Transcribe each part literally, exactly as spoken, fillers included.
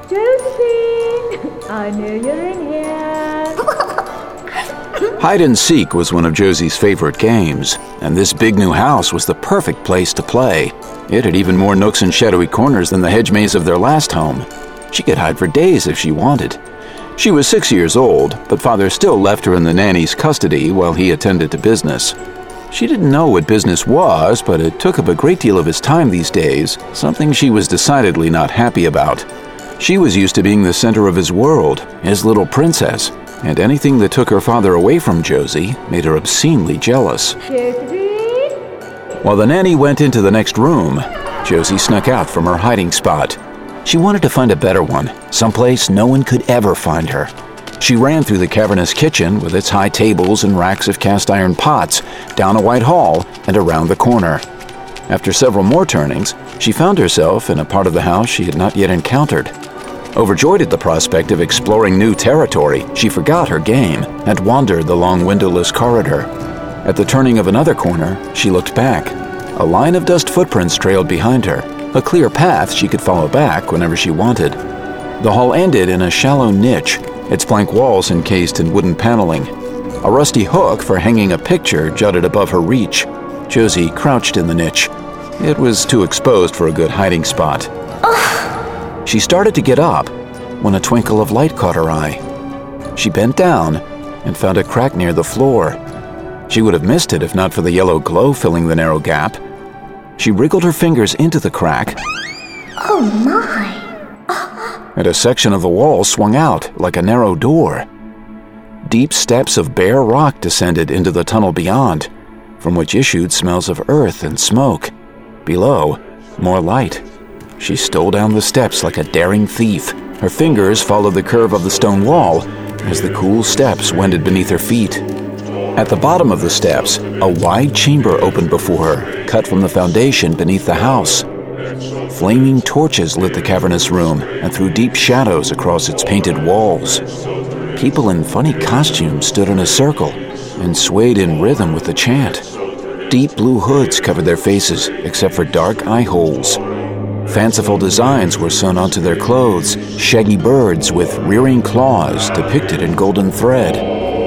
Josie! I knew you were in here. Hide and seek was one of Josie's favorite games, and this big new house was the perfect place to play. It had even more nooks and shadowy corners than the hedge maze of their last home. She could hide for days if she wanted. She was six years old, but father still left her in the nanny's custody while he attended to business. She didn't know what business was, but it took up a great deal of his time these days, something she was decidedly not happy about. She was used to being the center of his world, his little princess, and anything that took her father away from Josie made her obscenely jealous. Josie? While the nanny went into the next room, Josie snuck out from her hiding spot. She wanted to find a better one, someplace no one could ever find her. She ran through the cavernous kitchen with its high tables and racks of cast-iron pots, down a wide hall, and around the corner. After several more turnings, she found herself in a part of the house she had not yet encountered. Overjoyed at the prospect of exploring new territory, she forgot her game and wandered the long windowless corridor. At the turning of another corner, she looked back. A line of dust footprints trailed behind her, a clear path she could follow back whenever she wanted. The hall ended in a shallow niche, its blank walls encased in wooden paneling. A rusty hook for hanging a picture jutted above her reach. Josie crouched in the niche. It was too exposed for a good hiding spot. Ugh. She started to get up when a twinkle of light caught her eye. She bent down and found a crack near the floor. She would have missed it if not for the yellow glow filling the narrow gap. She wriggled her fingers into the crack. Oh my! And a section of the wall swung out like a narrow door. Deep steps of bare rock descended into the tunnel beyond, from which issued smells of earth and smoke. Below, more light. She stole down the steps like a daring thief. Her fingers followed the curve of the stone wall as the cool steps wended beneath her feet. At the bottom of the steps, a wide chamber opened before her, cut from the foundation beneath the house. Flaming torches lit the cavernous room and threw deep shadows across its painted walls. People in funny costumes stood in a circle and swayed in rhythm with the chant. Deep blue hoods covered their faces except for dark eye holes. Fanciful designs were sewn onto their clothes, shaggy birds with rearing claws depicted in golden thread.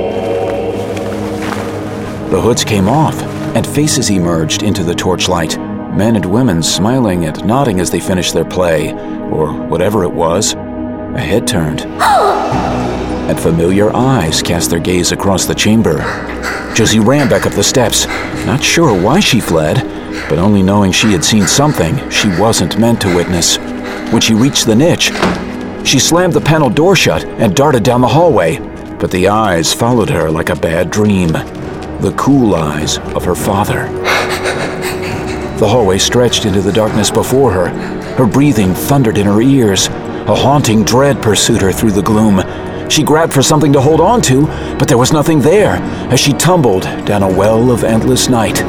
The hoods came off, and faces emerged into the torchlight, men and women smiling and nodding as they finished their play, or whatever it was. A head turned, and familiar eyes cast their gaze across the chamber. Josie ran back up the steps, not sure why she fled, but only knowing she had seen something she wasn't meant to witness. When she reached the niche, she slammed the panel door shut and darted down the hallway, but the eyes followed her like a bad dream. The cool eyes of her father. The hallway stretched into the darkness before her. Her breathing thundered in her ears. A haunting dread pursued her through the gloom. She grabbed for something to hold on to, but there was nothing there as she tumbled down a well of endless night.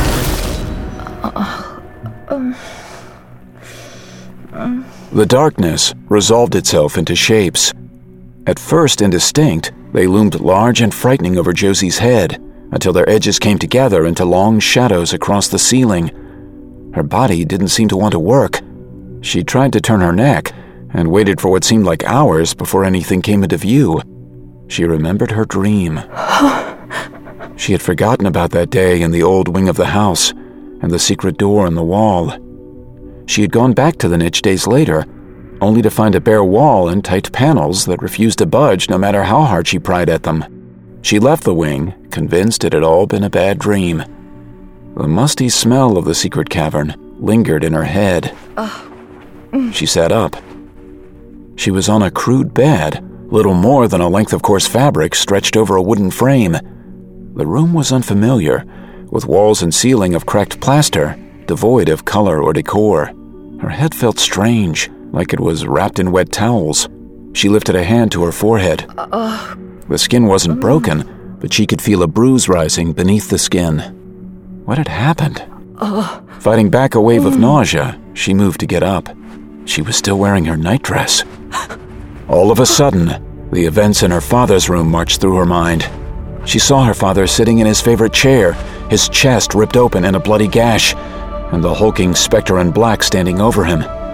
The darkness resolved itself into shapes. At first indistinct, they loomed large and frightening over Josie's head, until their edges came together into long shadows across the ceiling. Her body didn't seem to want to work. She tried to turn her neck and waited for what seemed like hours before anything came into view. She remembered her dream. She had forgotten about that day in the old wing of the house and the secret door in the wall. She had gone back to the niche days later, only to find a bare wall and tight panels that refused to budge no matter how hard she pried at them. She left the wing, convinced it had all been a bad dream. The musty smell of the secret cavern lingered in her head. Uh, mm. She sat up. She was on a crude bed, little more than a length of coarse fabric stretched over a wooden frame. The room was unfamiliar, with walls and ceiling of cracked plaster, devoid of color or decor. Her head felt strange, like it was wrapped in wet towels. She lifted a hand to her forehead. Uh, The skin wasn't broken, but she could feel a bruise rising beneath the skin. What had happened? Uh, Fighting back a wave of nausea, she moved to get up. She was still wearing her nightdress. All of a sudden, the events in her father's room marched through her mind. She saw her father sitting in his favorite chair, his chest ripped open in a bloody gash, and the hulking specter in black standing over him.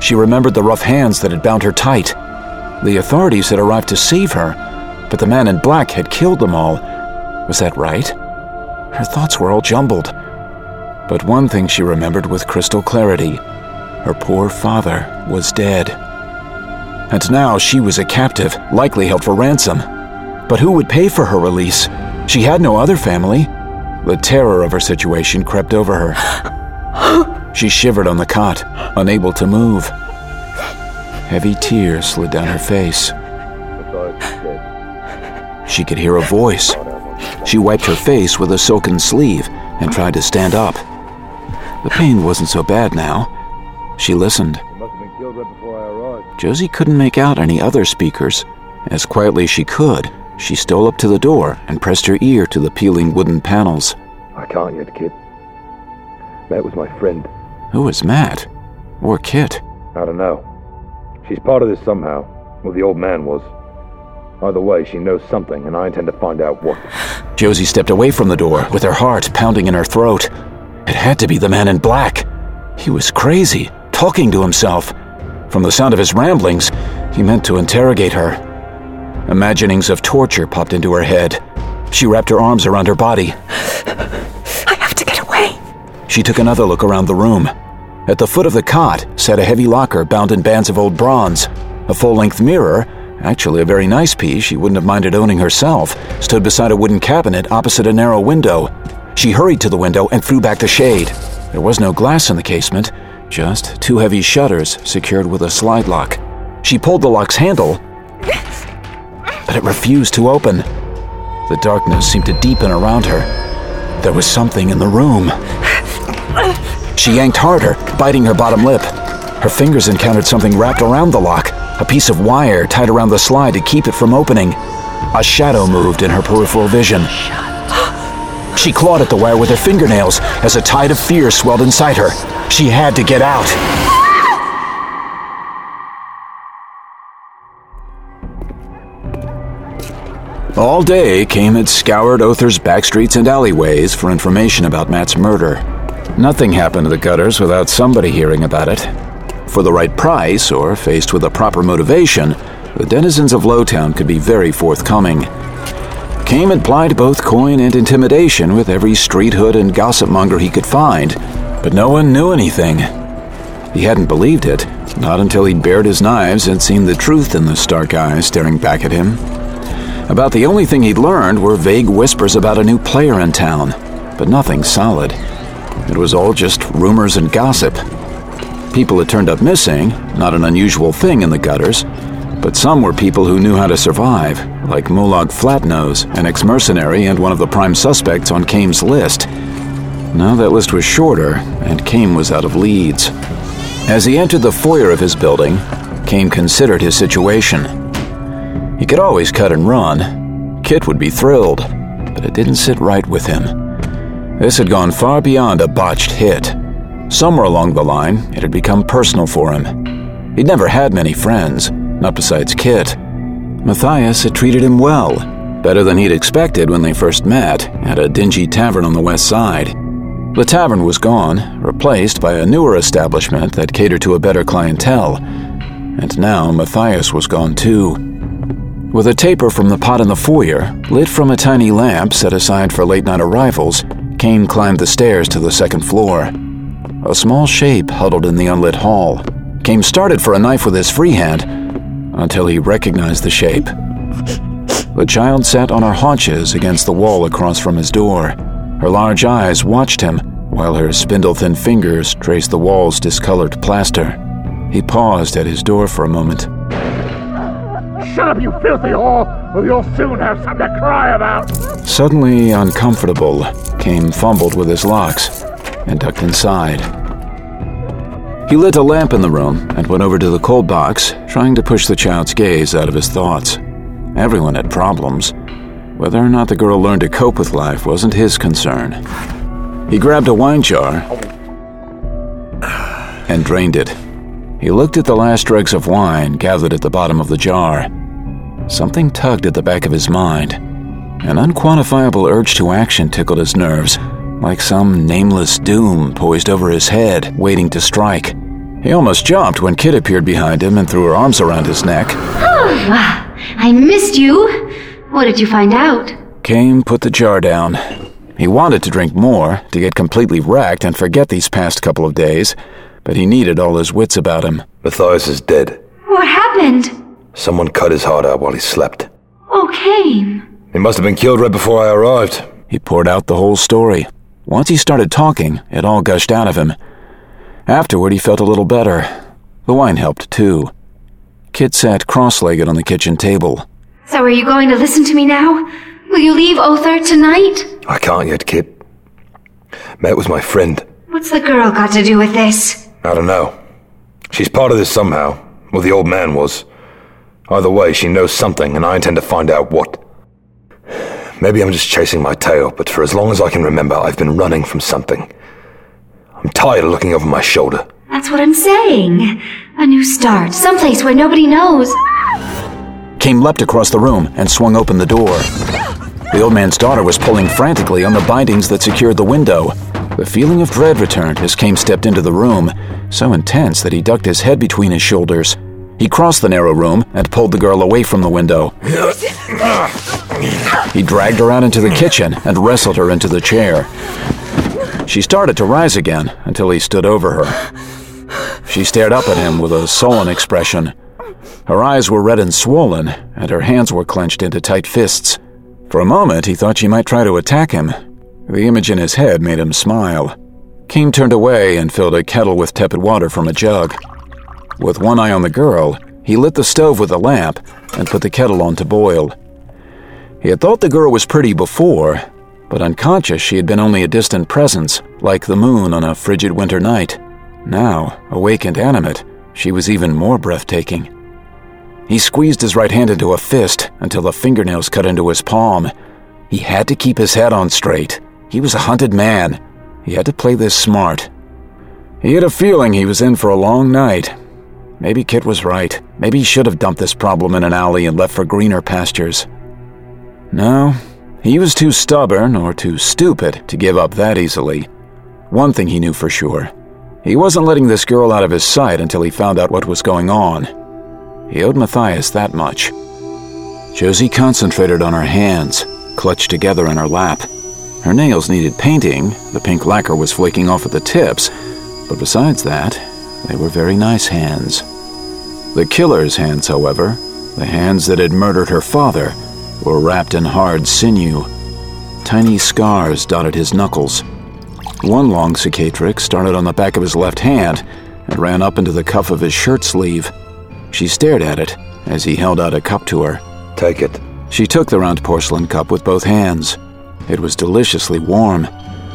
She remembered the rough hands that had bound her tight. The authorities had arrived to save her, but the man in black had killed them all. Was that right? Her thoughts were all jumbled. But one thing she remembered with crystal clarity. Her poor father was dead. And now she was a captive, likely held for ransom. But who would pay for her release? She had no other family. The terror of her situation crept over her. She shivered on the cot, unable to move. Heavy tears slid down her face. She could hear a voice. She wiped her face with a silken sleeve and tried to stand up. The pain wasn't so bad now. She listened. Josie couldn't make out any other speakers. As quietly as she could, she stole up to the door and pressed her ear to the peeling wooden panels. I can't yet, Kit. Matt was my friend. Who was Matt? Or Kit? I don't know. She's part of this somehow. Well, the old man was. Either way, she knows something, and I intend to find out what. Josie stepped away from the door, with her heart pounding in her throat. It had to be the man in black. He was crazy, talking to himself. From the sound of his ramblings, he meant to interrogate her. Imaginings of torture popped into her head. She wrapped her arms around her body. I have to get away. She took another look around the room. At the foot of the cot sat a heavy locker bound in bands of old bronze. A full-length mirror, actually a very nice piece she wouldn't have minded owning herself, stood beside a wooden cabinet opposite a narrow window. She hurried to the window and threw back the shade. There was no glass in the casement, just two heavy shutters secured with a slide lock. She pulled the lock's handle, but it refused to open. The darkness seemed to deepen around her. There was something in the room. She yanked harder, biting her bottom lip. Her fingers encountered something wrapped around the lock, a piece of wire tied around the slide to keep it from opening. A shadow moved in her peripheral vision. She clawed at the wire with her fingernails as a tide of fear swelled inside her. She had to get out. All day, Kame had scoured Other's back streets and alleyways for information about Matt's murder. Nothing happened to the gutters without somebody hearing about it. For the right price, or faced with a proper motivation, the denizens of Lowtown could be very forthcoming. Kame had plied both coin and intimidation with every street hood and gossip monger he could find, but no one knew anything. He hadn't believed it, not until he'd bared his knives and seen the truth in the stark eyes staring back at him. About the only thing he'd learned were vague whispers about a new player in town, but nothing solid. It was all just rumors and gossip. People had turned up missing, not an unusual thing in the gutters, but some were people who knew how to survive, like Molag Flatnose, an ex-mercenary and one of the prime suspects on Kame's list. Now that list was shorter, and Kame was out of leads. As he entered the foyer of his building, Kame considered his situation. He could always cut and run. Kit would be thrilled, but it didn't sit right with him. This had gone far beyond a botched hit. Somewhere along the line, it had become personal for him. He'd never had many friends, not besides Kit. Matthias had treated him well, better than he'd expected when they first met at a dingy tavern on the west side. The tavern was gone, replaced by a newer establishment that catered to a better clientele. And now Matthias was gone too. With a taper from the pot in the foyer, lit from a tiny lamp set aside for late-night arrivals, Kame climbed the stairs to the second floor. A small shape huddled in the unlit hall. Kame started for a knife with his free hand until he recognized the shape. The child sat on her haunches against the wall across from his door. Her large eyes watched him while her spindle-thin fingers traced the wall's discolored plaster. He paused at his door for a moment. Shut up, you filthy whore, or you'll soon have something to cry about! Suddenly uncomfortable, Kame fumbled with his locks and ducked inside. He lit a lamp in the room and went over to the cold box, trying to push the child's gaze out of his thoughts. Everyone had problems. Whether or not the girl learned to cope with life wasn't his concern. He grabbed a wine jar and drained it. He looked at the last dregs of wine gathered at the bottom of the jar. Something tugged at the back of his mind. An unquantifiable urge to action tickled his nerves, like some nameless doom poised over his head, waiting to strike. He almost jumped when Kit appeared behind him and threw her arms around his neck. Oh, I missed you. What did you find out? Kane put the jar down. He wanted to drink more, to get completely wrecked and forget these past couple of days, but he needed all his wits about him. Matthias is dead. What happened? Someone cut his heart out while he slept. Oh, Kane. He must have been killed right before I arrived. He poured out the whole story. Once he started talking, it all gushed out of him. Afterward, he felt a little better. The wine helped, too. Kit sat cross-legged on the kitchen table. So are you going to listen to me now? Will you leave Othar tonight? I can't yet, Kit. Met was my friend. What's the girl got to do with this? I don't know. She's part of this somehow. Well, the old man was. Either way, she knows something, and I intend to find out what. Maybe I'm just chasing my tail, but for as long as I can remember, I've been running from something. I'm tired of looking over my shoulder. That's what I'm saying. A new start, someplace where nobody knows. Kane leapt across the room and swung open the door. The old man's daughter was pulling frantically on the bindings that secured the window. The feeling of dread returned as Kane stepped into the room, so intense that he ducked his head between his shoulders. He crossed the narrow room and pulled the girl away from the window. He dragged her out into the kitchen and wrestled her into the chair. She started to rise again until he stood over her. She stared up at him with a sullen expression. Her eyes were red and swollen, and her hands were clenched into tight fists. For a moment, he thought she might try to attack him. The image in his head made him smile. Kane turned away and filled a kettle with tepid water from a jug. With one eye on the girl, he lit the stove with a lamp and put the kettle on to boil. He had thought the girl was pretty before, but unconscious she had been only a distant presence, like the moon on a frigid winter night. Now, awake and animate, she was even more breathtaking. He squeezed his right hand into a fist until the fingernails cut into his palm. He had to keep his head on straight. He was a hunted man. He had to play this smart. He had a feeling he was in for a long night. Maybe Kit was right. Maybe he should have dumped this problem in an alley and left for greener pastures. No, he was too stubborn or too stupid to give up that easily. One thing he knew for sure. He wasn't letting this girl out of his sight until he found out what was going on. He owed Matthias that much. Josie concentrated on her hands, clutched together in her lap. Her nails needed painting, the pink lacquer was flaking off at the tips, but besides that, they were very nice hands. The killer's hands, however, the hands that had murdered her father, were wrapped in hard sinew. Tiny scars dotted his knuckles. One long cicatrix started on the back of his left hand and ran up into the cuff of his shirt sleeve. She stared at it as he held out a cup to her. Take it. She took the round porcelain cup with both hands. It was deliciously warm.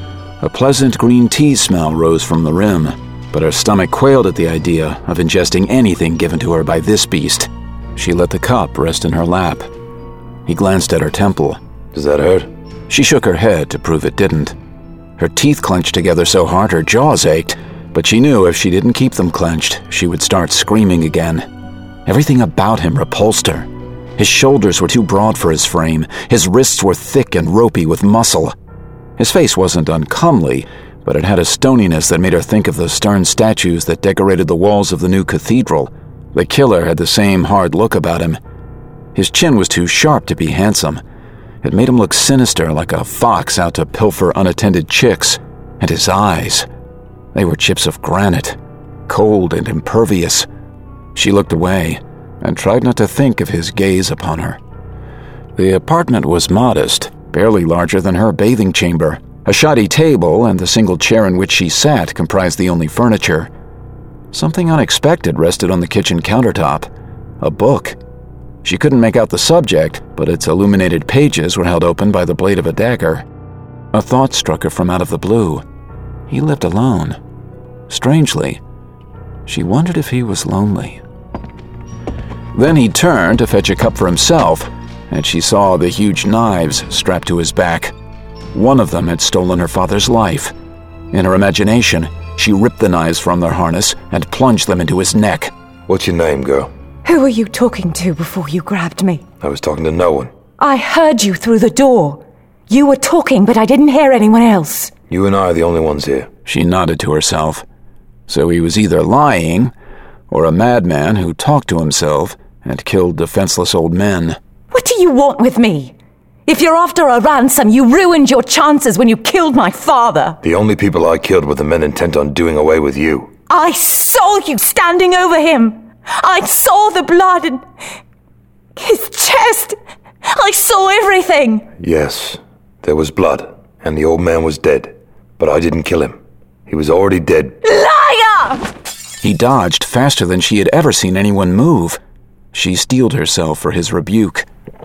A pleasant green tea smell rose from the rim, but her stomach quailed at the idea of ingesting anything given to her by this beast. She let the cup rest in her lap. He glanced at her temple. Does that hurt? She shook her head to prove it didn't. Her teeth clenched together so hard her jaws ached, but she knew if she didn't keep them clenched, she would start screaming again. Everything about him repulsed her. His shoulders were too broad for his frame. His wrists were thick and ropey with muscle. His face wasn't uncomely, but it had a stoniness that made her think of the stern statues that decorated the walls of the new cathedral. The killer had the same hard look about him. His chin was too sharp to be handsome. It made him look sinister, like a fox out to pilfer unattended chicks. And his eyes, they were chips of granite, cold and impervious. She looked away and tried not to think of his gaze upon her. The apartment was modest, barely larger than her bathing chamber. A shoddy table and the single chair in which she sat comprised the only furniture. Something unexpected rested on the kitchen countertop. A book. She couldn't make out the subject, but its illuminated pages were held open by the blade of a dagger. A thought struck her from out of the blue. He lived alone. Strangely, she wondered if he was lonely. Then he turned to fetch a cup for himself, and she saw the huge knives strapped to his back. One of them had stolen her father's life. In her imagination, she ripped the knives from their harness and plunged them into his neck. What's your name, girl? Who were you talking to before you grabbed me? I was talking to no one. I heard you through the door. You were talking, but I didn't hear anyone else. You and I are the only ones here. She nodded to herself. So he was either lying, or a madman who talked to himself and killed defenseless old men. What do you want with me? If you're after a ransom, you ruined your chances when you killed my father. The only people I killed were the men intent on doing away with you. I saw you standing over him. I saw the blood and his chest. I saw everything. Yes, there was blood, and the old man was dead. But I didn't kill him. He was already dead. Liar! He dodged faster than she had ever seen anyone move. She steeled herself for his rebuke.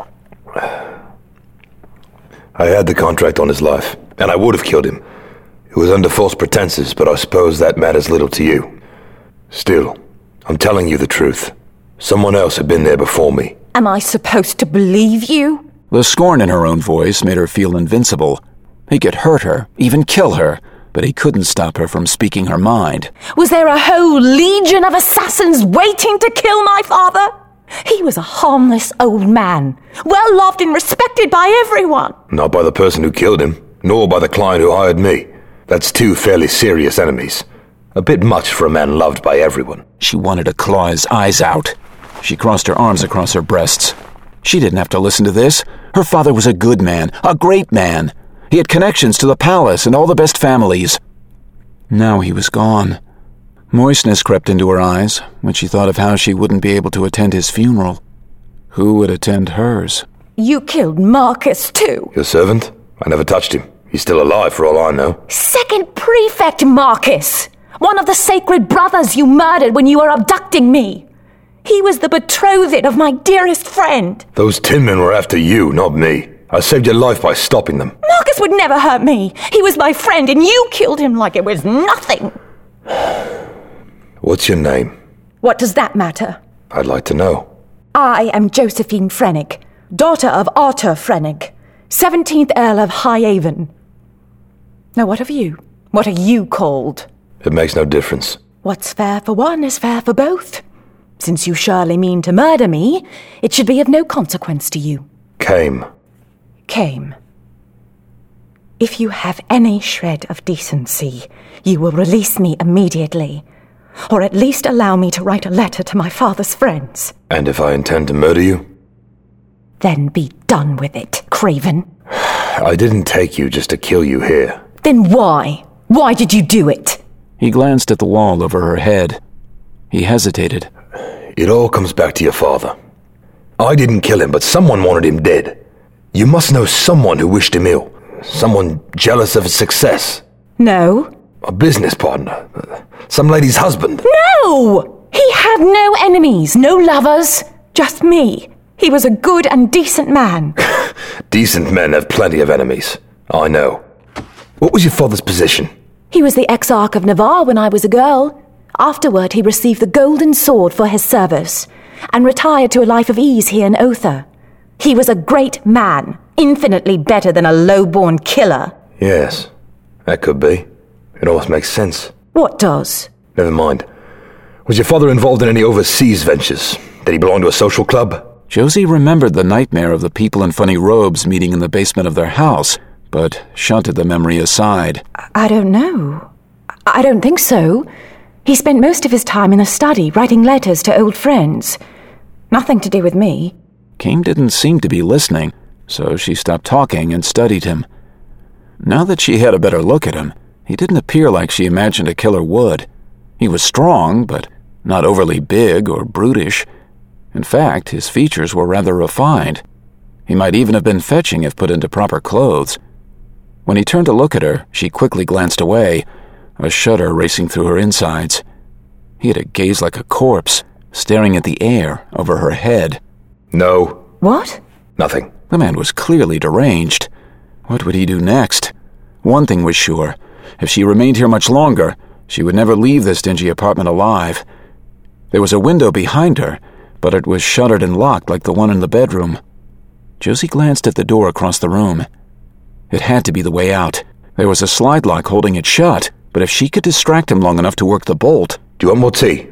I had the contract on his life, and I would have killed him. It was under false pretenses, but I suppose that matters little to you. Still, I'm telling you the truth. Someone else had been there before me. Am I supposed to believe you? The scorn in her own voice made her feel invincible. He could hurt her, even kill her, but he couldn't stop her from speaking her mind. Was there a whole legion of assassins waiting to kill my father? He was a harmless old man, well loved and respected by everyone. Not by the person who killed him, nor by the client who hired me. That's two fairly serious enemies. A bit much for a man loved by everyone. She wanted to claw his eyes out. She crossed her arms across her breasts. She didn't have to listen to this. Her father was a good man, a great man. He had connections to the palace and all the best families. Now he was gone. Moistness crept into her eyes when she thought of how she wouldn't be able to attend his funeral. Who would attend hers? You killed Marcus, too. Your servant? I never touched him. He's still alive for all I know. Second Prefect Marcus! One of the sacred brothers you murdered when you were abducting me. He was the betrothed of my dearest friend. Those tin men were after you, not me. I saved your life by stopping them. Marcus would never hurt me. He was my friend, and you killed him like it was nothing. What's your name? What does that matter? I'd like to know. I am Josephine Frennick, daughter of Arthur Frennick, seventeenth Earl of Highaven. Now what of you? What are you called? It makes no difference. What's fair for one is fair for both. Since you surely mean to murder me, it should be of no consequence to you. Came. Came. If you have any shred of decency, you will release me immediately, or at least allow me to write a letter to my father's friends. And if I intend to murder you? Then be done with it, craven. I didn't take you just to kill you here. Then why? Why did you do it? He glanced at the wall over her head. He hesitated. It all comes back to your father. I didn't kill him, but someone wanted him dead. You must know someone who wished him ill. Someone jealous of his success. No. A business partner. Some lady's husband. No! He had no enemies, no lovers. Just me. He was a good and decent man. Decent men have plenty of enemies. I know. What was your father's position? He was the Exarch of Navarre when I was a girl. Afterward, he received the Golden Sword for his service and retired to a life of ease here in Otha. He was a great man, infinitely better than a low-born killer. Yes, that could be. It almost makes sense. What does? Never mind. Was your father involved in any overseas ventures? Did he belong to a social club? Josie remembered the nightmare of the people in funny robes meeting in the basement of their house, but shunted the memory aside. I don't know. I don't think so. He spent most of his time in the study, writing letters to old friends. Nothing to do with me. Kame didn't seem to be listening, so she stopped talking and studied him. Now that she had a better look at him, he didn't appear like she imagined a killer would. He was strong, but not overly big or brutish. In fact, his features were rather refined. He might even have been fetching if put into proper clothes. When he turned to look at her, she quickly glanced away, a shudder racing through her insides. He had a gaze like a corpse, staring at the air over her head. No. What? Nothing. The man was clearly deranged. What would he do next? One thing was sure. If she remained here much longer, she would never leave this dingy apartment alive. There was a window behind her, but it was shuttered and locked like the one in the bedroom. Josie glanced at the door across the room. It had to be the way out. There was a slide lock holding it shut, but if she could distract him long enough to work the bolt... Do you want more tea?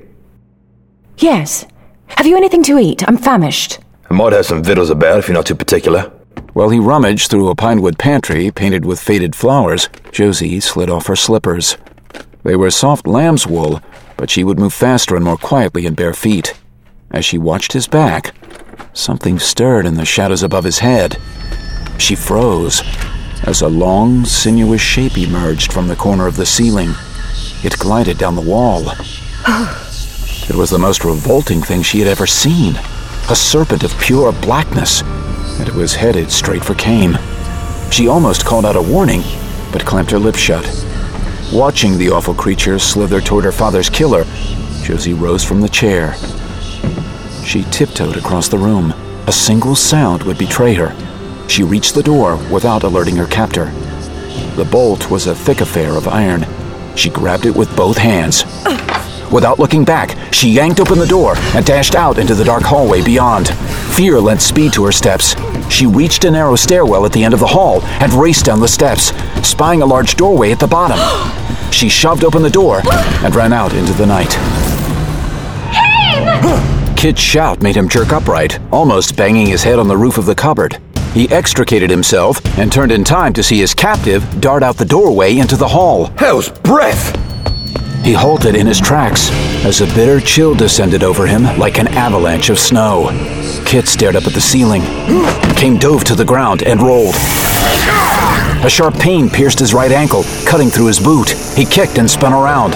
Yes. Have you anything to eat? I'm famished. I might have some victuals about if you're not too particular. While he rummaged through a pinewood pantry painted with faded flowers, Josie slid off her slippers. They were soft lamb's wool, but she would move faster and more quietly in bare feet. As she watched his back, something stirred in the shadows above his head. She froze as a long, sinuous shape emerged from the corner of the ceiling. It glided down the wall. It was the most revolting thing she had ever seen. A serpent of pure blackness, and it was headed straight for Cain. She almost called out a warning, but clamped her lips shut. Watching the awful creature slither toward her father's killer, Josie rose from the chair. She tiptoed across the room. A single sound would betray her. She reached the door without alerting her captor. The bolt was a thick affair of iron. She grabbed it with both hands. Without looking back, she yanked open the door and dashed out into the dark hallway beyond. Fear lent speed to her steps. She reached a narrow stairwell at the end of the hall and raced down the steps, spying a large doorway at the bottom. She shoved open the door and ran out into the night. Kit's shout made him jerk upright, almost banging his head on the roof of the cupboard. He extricated himself and turned in time to see his captive dart out the doorway into the hall. Hell's breath! He halted in his tracks as a bitter chill descended over him like an avalanche of snow. Kit stared up at the ceiling. Cain dove to the ground and rolled. A sharp pain pierced his right ankle, cutting through his boot. He kicked and spun around.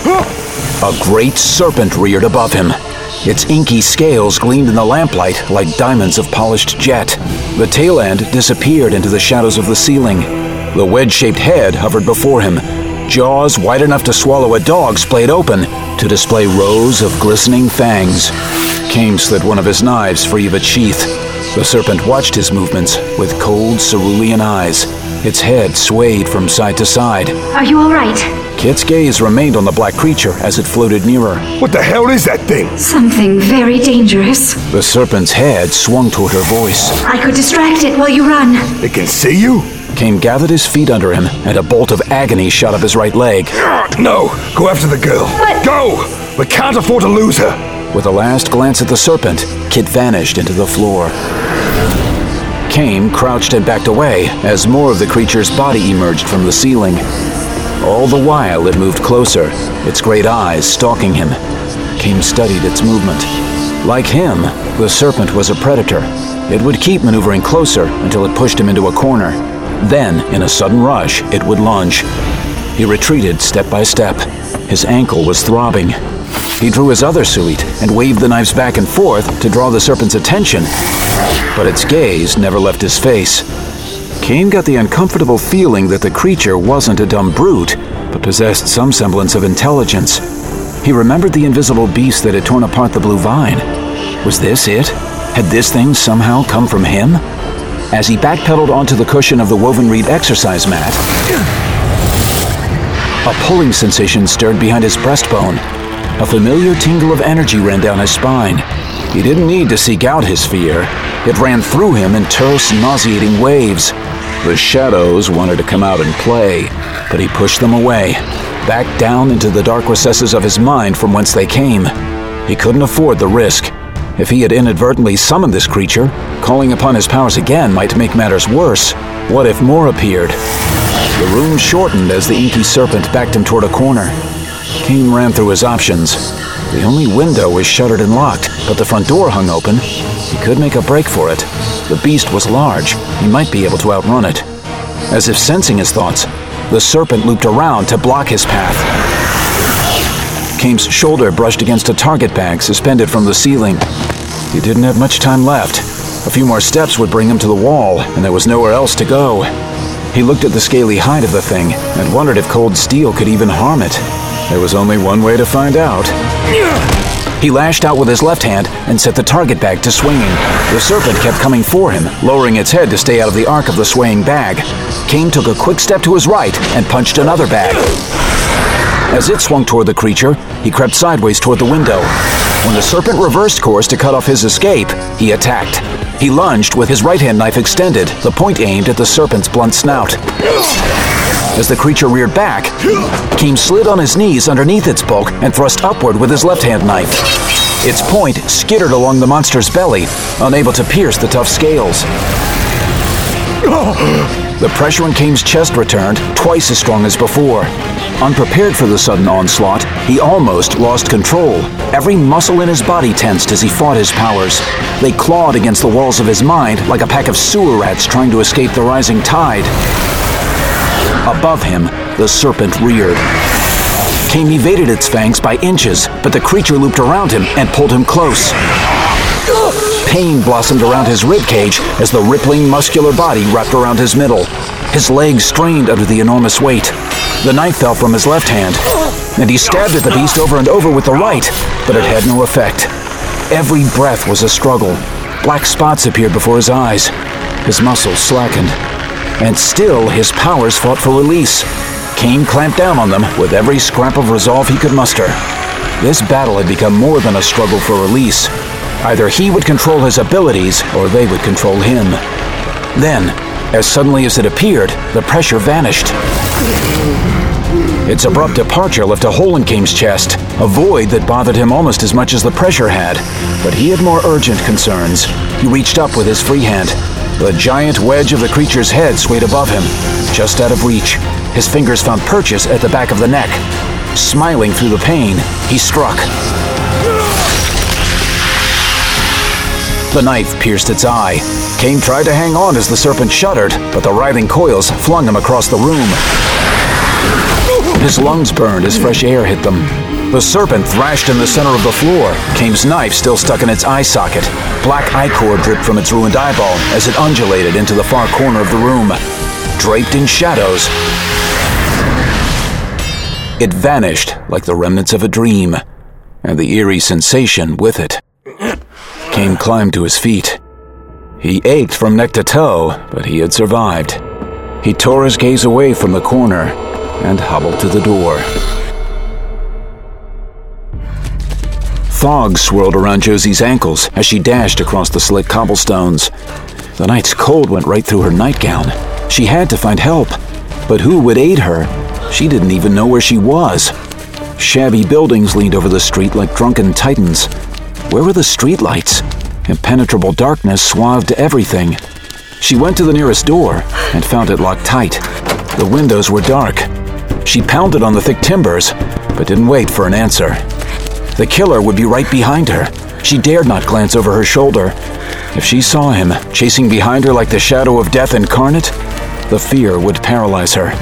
A great serpent reared above him. Its inky scales gleamed in the lamplight like diamonds of polished jet. The tail end disappeared into the shadows of the ceiling. The wedge-shaped head hovered before him. Jaws wide enough to swallow a dog splayed open to display rows of glistening fangs. Cain slid one of his knives free of its sheath. The serpent watched his movements with cold, cerulean eyes. Its head swayed from side to side. Are you all right? Kit's gaze remained on the black creature as it floated nearer. What the hell is that thing? Something very dangerous. The serpent's head swung toward her voice. I could distract it while you run. It can see you? Cain gathered his feet under him, and a bolt of agony shot up his right leg. No! Go after the girl! But... Go! We can't afford to lose her! With a last glance at the serpent, Kit vanished into the floor. Cain crouched and backed away as more of the creature's body emerged from the ceiling. All the while it moved closer, its great eyes stalking him. Cain studied its movement. Like him, the serpent was a predator. It would keep maneuvering closer until it pushed him into a corner. Then, in a sudden rush, it would lunge. He retreated step by step. His ankle was throbbing. He drew his other suit and waved the knives back and forth to draw the serpent's attention. But its gaze never left his face. Cain got the uncomfortable feeling that the creature wasn't a dumb brute, but possessed some semblance of intelligence. He remembered the invisible beast that had torn apart the blue vine. Was this it? Had this thing somehow come from him? As he backpedaled onto the cushion of the woven reed exercise mat, a pulling sensation stirred behind his breastbone. A familiar tingle of energy ran down his spine. He didn't need to seek out his fear. It ran through him in terse, nauseating waves. The shadows wanted to come out and play, but he pushed them away, back down into the dark recesses of his mind from whence they came. He couldn't afford the risk. If he had inadvertently summoned this creature, calling upon his powers again might make matters worse. What if more appeared? The room shortened as the inky serpent backed him toward a corner. Cain ran through his options. The only window was shuttered and locked, but the front door hung open. He could make a break for it. The beast was large. He might be able to outrun it. As if sensing his thoughts, the serpent looped around to block his path. Cain's shoulder brushed against a target bag suspended from the ceiling. He didn't have much time left. A few more steps would bring him to the wall, and there was nowhere else to go. He looked at the scaly hide of the thing and wondered if cold steel could even harm it. There was only one way to find out. He lashed out with his left hand and set the target bag to swinging. The serpent kept coming for him, lowering its head to stay out of the arc of the swaying bag. Cain took a quick step to his right and punched another bag. As it swung toward the creature, he crept sideways toward the window. When the serpent reversed course to cut off his escape, he attacked. He lunged with his right-hand knife extended, the point aimed at the serpent's blunt snout. As the creature reared back, Cain slid on his knees underneath its bulk and thrust upward with his left-hand knife. Its point skittered along the monster's belly, unable to pierce the tough scales. The pressure in Cain's chest returned, twice as strong as before. Unprepared for the sudden onslaught, he almost lost control. Every muscle in his body tensed as he fought his powers. They clawed against the walls of his mind like a pack of sewer rats trying to escape the rising tide. Above him, the serpent reared. Cain evaded its fangs by inches, but the creature looped around him and pulled him close. Pain blossomed around his ribcage as the rippling, muscular body wrapped around his middle. His legs strained under the enormous weight. The knife fell from his left hand, and he stabbed at the beast over and over with the right, but it had no effect. Every breath was a struggle. Black spots appeared before his eyes. His muscles slackened. And still, his powers fought for release. Cain clamped down on them with every scrap of resolve he could muster. This battle had become more than a struggle for release. Either he would control his abilities, or they would control him. Then, as suddenly as it appeared, the pressure vanished. Its abrupt departure left a hole in Cain's chest, a void that bothered him almost as much as the pressure had. But he had more urgent concerns. He reached up with his free hand. The giant wedge of the creature's head swayed above him, just out of reach. His fingers found purchase at the back of the neck. Smiling through the pain, he struck. The knife pierced its eye. Cain tried to hang on as the serpent shuddered, but the writhing coils flung him across the room. His lungs burned as fresh air hit them. The serpent thrashed in the center of the floor, Cain's knife still stuck in its eye socket. Black ichor dripped from its ruined eyeball as it undulated into the far corner of the room. Draped in shadows, it vanished like the remnants of a dream, and the eerie sensation with it. Cain climbed to his feet. He ached from neck to toe, but he had survived. He tore his gaze away from the corner and hobbled to the door. Fog swirled around Josie's ankles as she dashed across the slick cobblestones. The night's cold went right through her nightgown. She had to find help, but who would aid her? She didn't even know where she was. Shabby buildings leaned over the street like drunken titans. Where were the streetlights? Impenetrable darkness swathed everything. She went to the nearest door and found it locked tight. The windows were dark. She pounded on the thick timbers, but didn't wait for an answer. The killer would be right behind her. She dared not glance over her shoulder. If she saw him, chasing behind her like the shadow of death incarnate, the fear would paralyze her.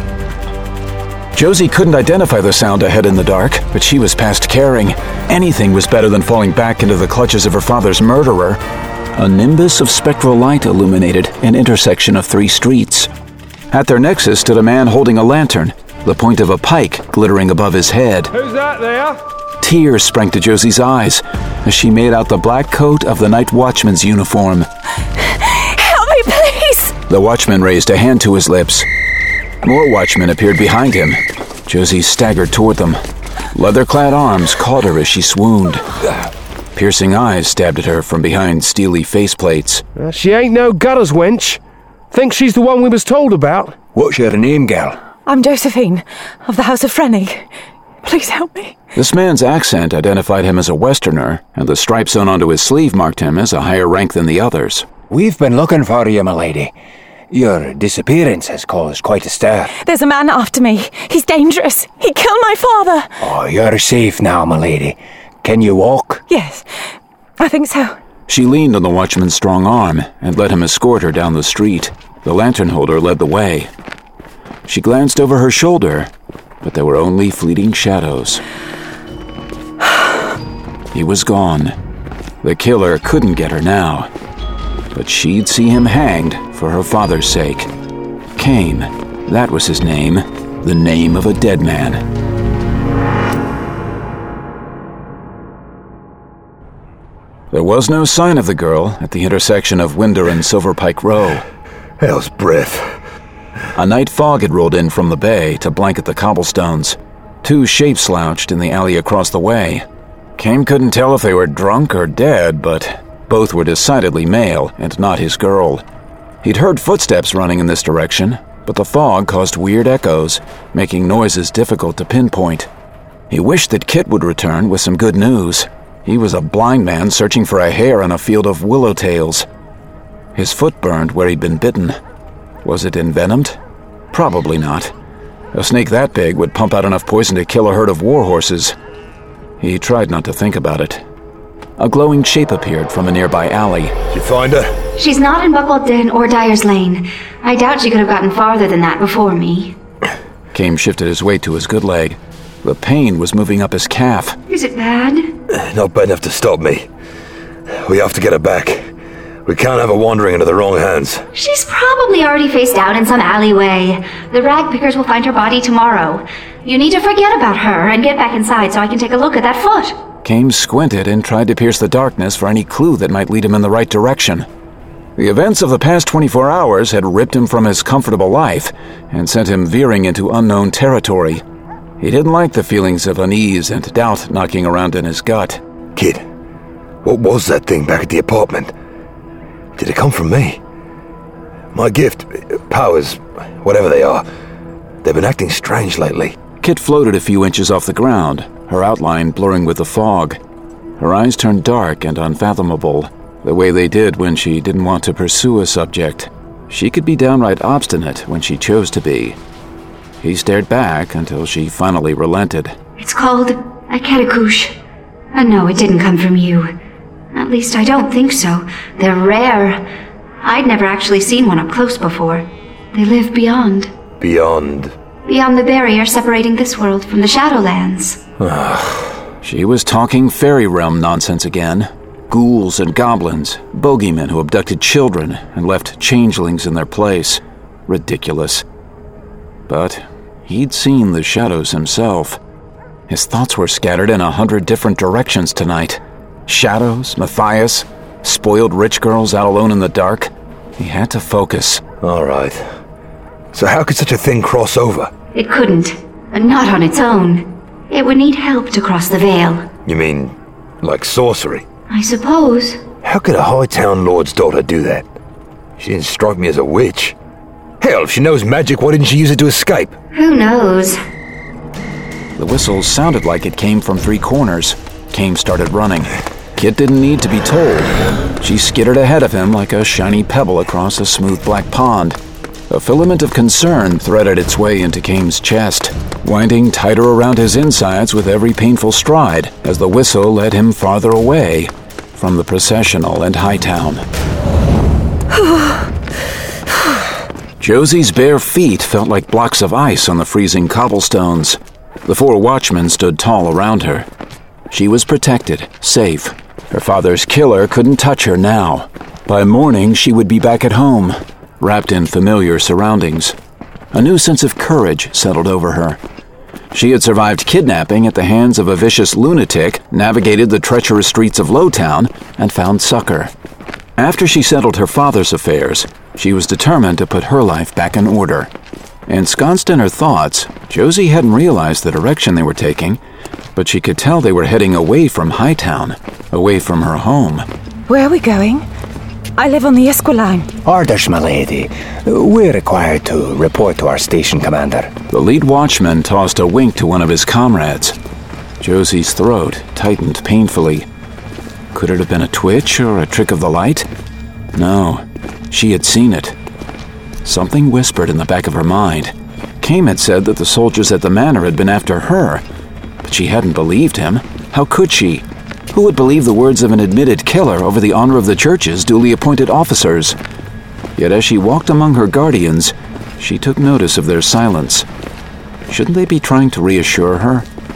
Josie couldn't identify the sound ahead in the dark, but she was past caring. Anything was better than falling back into the clutches of her father's murderer. A nimbus of spectral light illuminated an intersection of three streets. At their nexus stood a man holding a lantern, the point of a pike glittering above his head. Who's that there? Tears sprang to Josie's eyes as she made out the black coat of the night watchman's uniform. Help me, please! The watchman raised a hand to his lips. More watchmen appeared behind him. Josie staggered toward them. Leather-clad arms caught her as she swooned. Piercing eyes stabbed at her from behind steely faceplates. Uh, she ain't no gutters wench. Think she's the one we was told about. What's your name, gal? I'm Josephine, of the House of Frennig. Please help me. This man's accent identified him as a Westerner, and the stripe sewn onto his sleeve marked him as a higher rank than the others. We've been looking for you, my lady. Your disappearance has caused quite a stir. There's a man after me. He's dangerous. He killed my father. Oh, you're safe now, my lady. Can you walk? Yes, I think so. She leaned on the watchman's strong arm and let him escort her down the street. The lantern holder led the way. She glanced over her shoulder, but there were only fleeting shadows. He was gone. The killer couldn't get her now, but she'd see him hanged for her father's sake. Cain, that was his name, the name of a dead man. There was no sign of the girl at the intersection of Winder and Silver Pike Row. Hell's breath. A night fog had rolled in from the bay to blanket the cobblestones. Two shapes slouched in the alley across the way. Cain couldn't tell if they were drunk or dead, but both were decidedly male and not his girl. He'd heard footsteps running in this direction, but the fog caused weird echoes, making noises difficult to pinpoint. He wished that Kit would return with some good news. He was a blind man searching for a hare on a field of willow tails. His foot burned where he'd been bitten. Was it envenomed? Probably not. A snake that big would pump out enough poison to kill a herd of war horses. He tried not to think about it. A glowing shape appeared from a nearby alley. Did you find her? She's not in Buckled Den or Dyer's Lane. I doubt she could have gotten farther than that before me. Came shifted his weight to his good leg. The pain was moving up his calf. Is it bad? Not bad enough to stop me. We have to get her back. We can't have her wandering into the wrong hands. She's probably already face down in some alleyway. The rag pickers will find her body tomorrow. You need to forget about her and get back inside so I can take a look at that foot. Kames squinted and tried to pierce the darkness for any clue that might lead him in the right direction. The events of the past twenty-four hours had ripped him from his comfortable life and sent him veering into unknown territory. He didn't like the feelings of unease and doubt knocking around in his gut. Kid, what was that thing back at the apartment? Did it come from me? My gift, powers, whatever they are, they've been acting strange lately. Kit floated a few inches off the ground, her outline blurring with the fog. Her eyes turned dark and unfathomable, the way they did when she didn't want to pursue a subject. She could be downright obstinate when she chose to be. He stared back until she finally relented. It's called a Ketikush. Uh, no, it didn't come from you. At least I don't think so. They're rare. I'd never actually seen one up close before. They live beyond. Beyond? Beyond the barrier separating this world from the Shadowlands. She was talking fairy realm nonsense again. Ghouls and goblins, bogeymen who abducted children and left changelings in their place. Ridiculous. But he'd seen the shadows himself. His thoughts were scattered in a hundred different directions tonight. Shadows, Matthias, spoiled rich girls out alone in the dark. He had to focus. All right. So how could such a thing cross over? It couldn't. Not on its own. It would need help to cross the veil. You mean, like sorcery? I suppose. How could a Hightown lord's daughter do that? She didn't strike me as a witch. Hell, if she knows magic, why didn't she use it to escape? Who knows? The whistle sounded like it came from three corners. Kames started running. Kit didn't need to be told. She skittered ahead of him like a shiny pebble across a smooth black pond. A filament of concern threaded its way into Kames' chest, winding tighter around his insides with every painful stride as the whistle led him farther away from the processional and Hightown. Josie's bare feet felt like blocks of ice on the freezing cobblestones. The four watchmen stood tall around her. She was protected, safe. Her father's killer couldn't touch her now. By morning, she would be back at home, wrapped in familiar surroundings. A new sense of courage settled over her. She had survived kidnapping at the hands of a vicious lunatic, navigated the treacherous streets of Lowtown, and found succor. After she settled her father's affairs, she was determined to put her life back in order. Ensconced in her thoughts, Josie hadn't realized the direction they were taking, but she could tell they were heading away from Hightown, away from her home. Where are we going? I live on the Esquiline. Orders, my lady. We're required to report to our station commander. The lead watchman tossed a wink to one of his comrades. Josie's throat tightened painfully. Could it have been a twitch or a trick of the light? No, she had seen it. Something whispered in the back of her mind. Kames had said that the soldiers at the manor had been after her, but she hadn't believed him. How could she? Who would believe the words of an admitted killer over the honor of the church's duly appointed officers? Yet as she walked among her guardians, she took notice of their silence. Shouldn't they be trying to reassure her?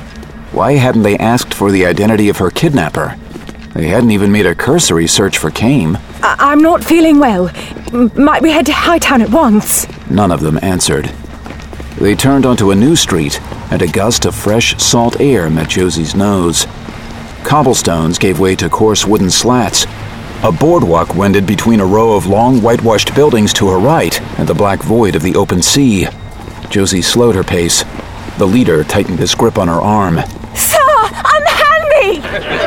Why hadn't they asked for the identity of her kidnapper? They hadn't even made a cursory search for Kames. I- I'm not feeling well. M- might we head to Hightown at once? None of them answered. They turned onto a new street, and a gust of fresh, salt air met Josie's nose. Cobblestones gave way to coarse wooden slats. A boardwalk wended between a row of long, whitewashed buildings to her right and the black void of the open sea. Josie slowed her pace. The leader tightened his grip on her arm. Sir, unhand me!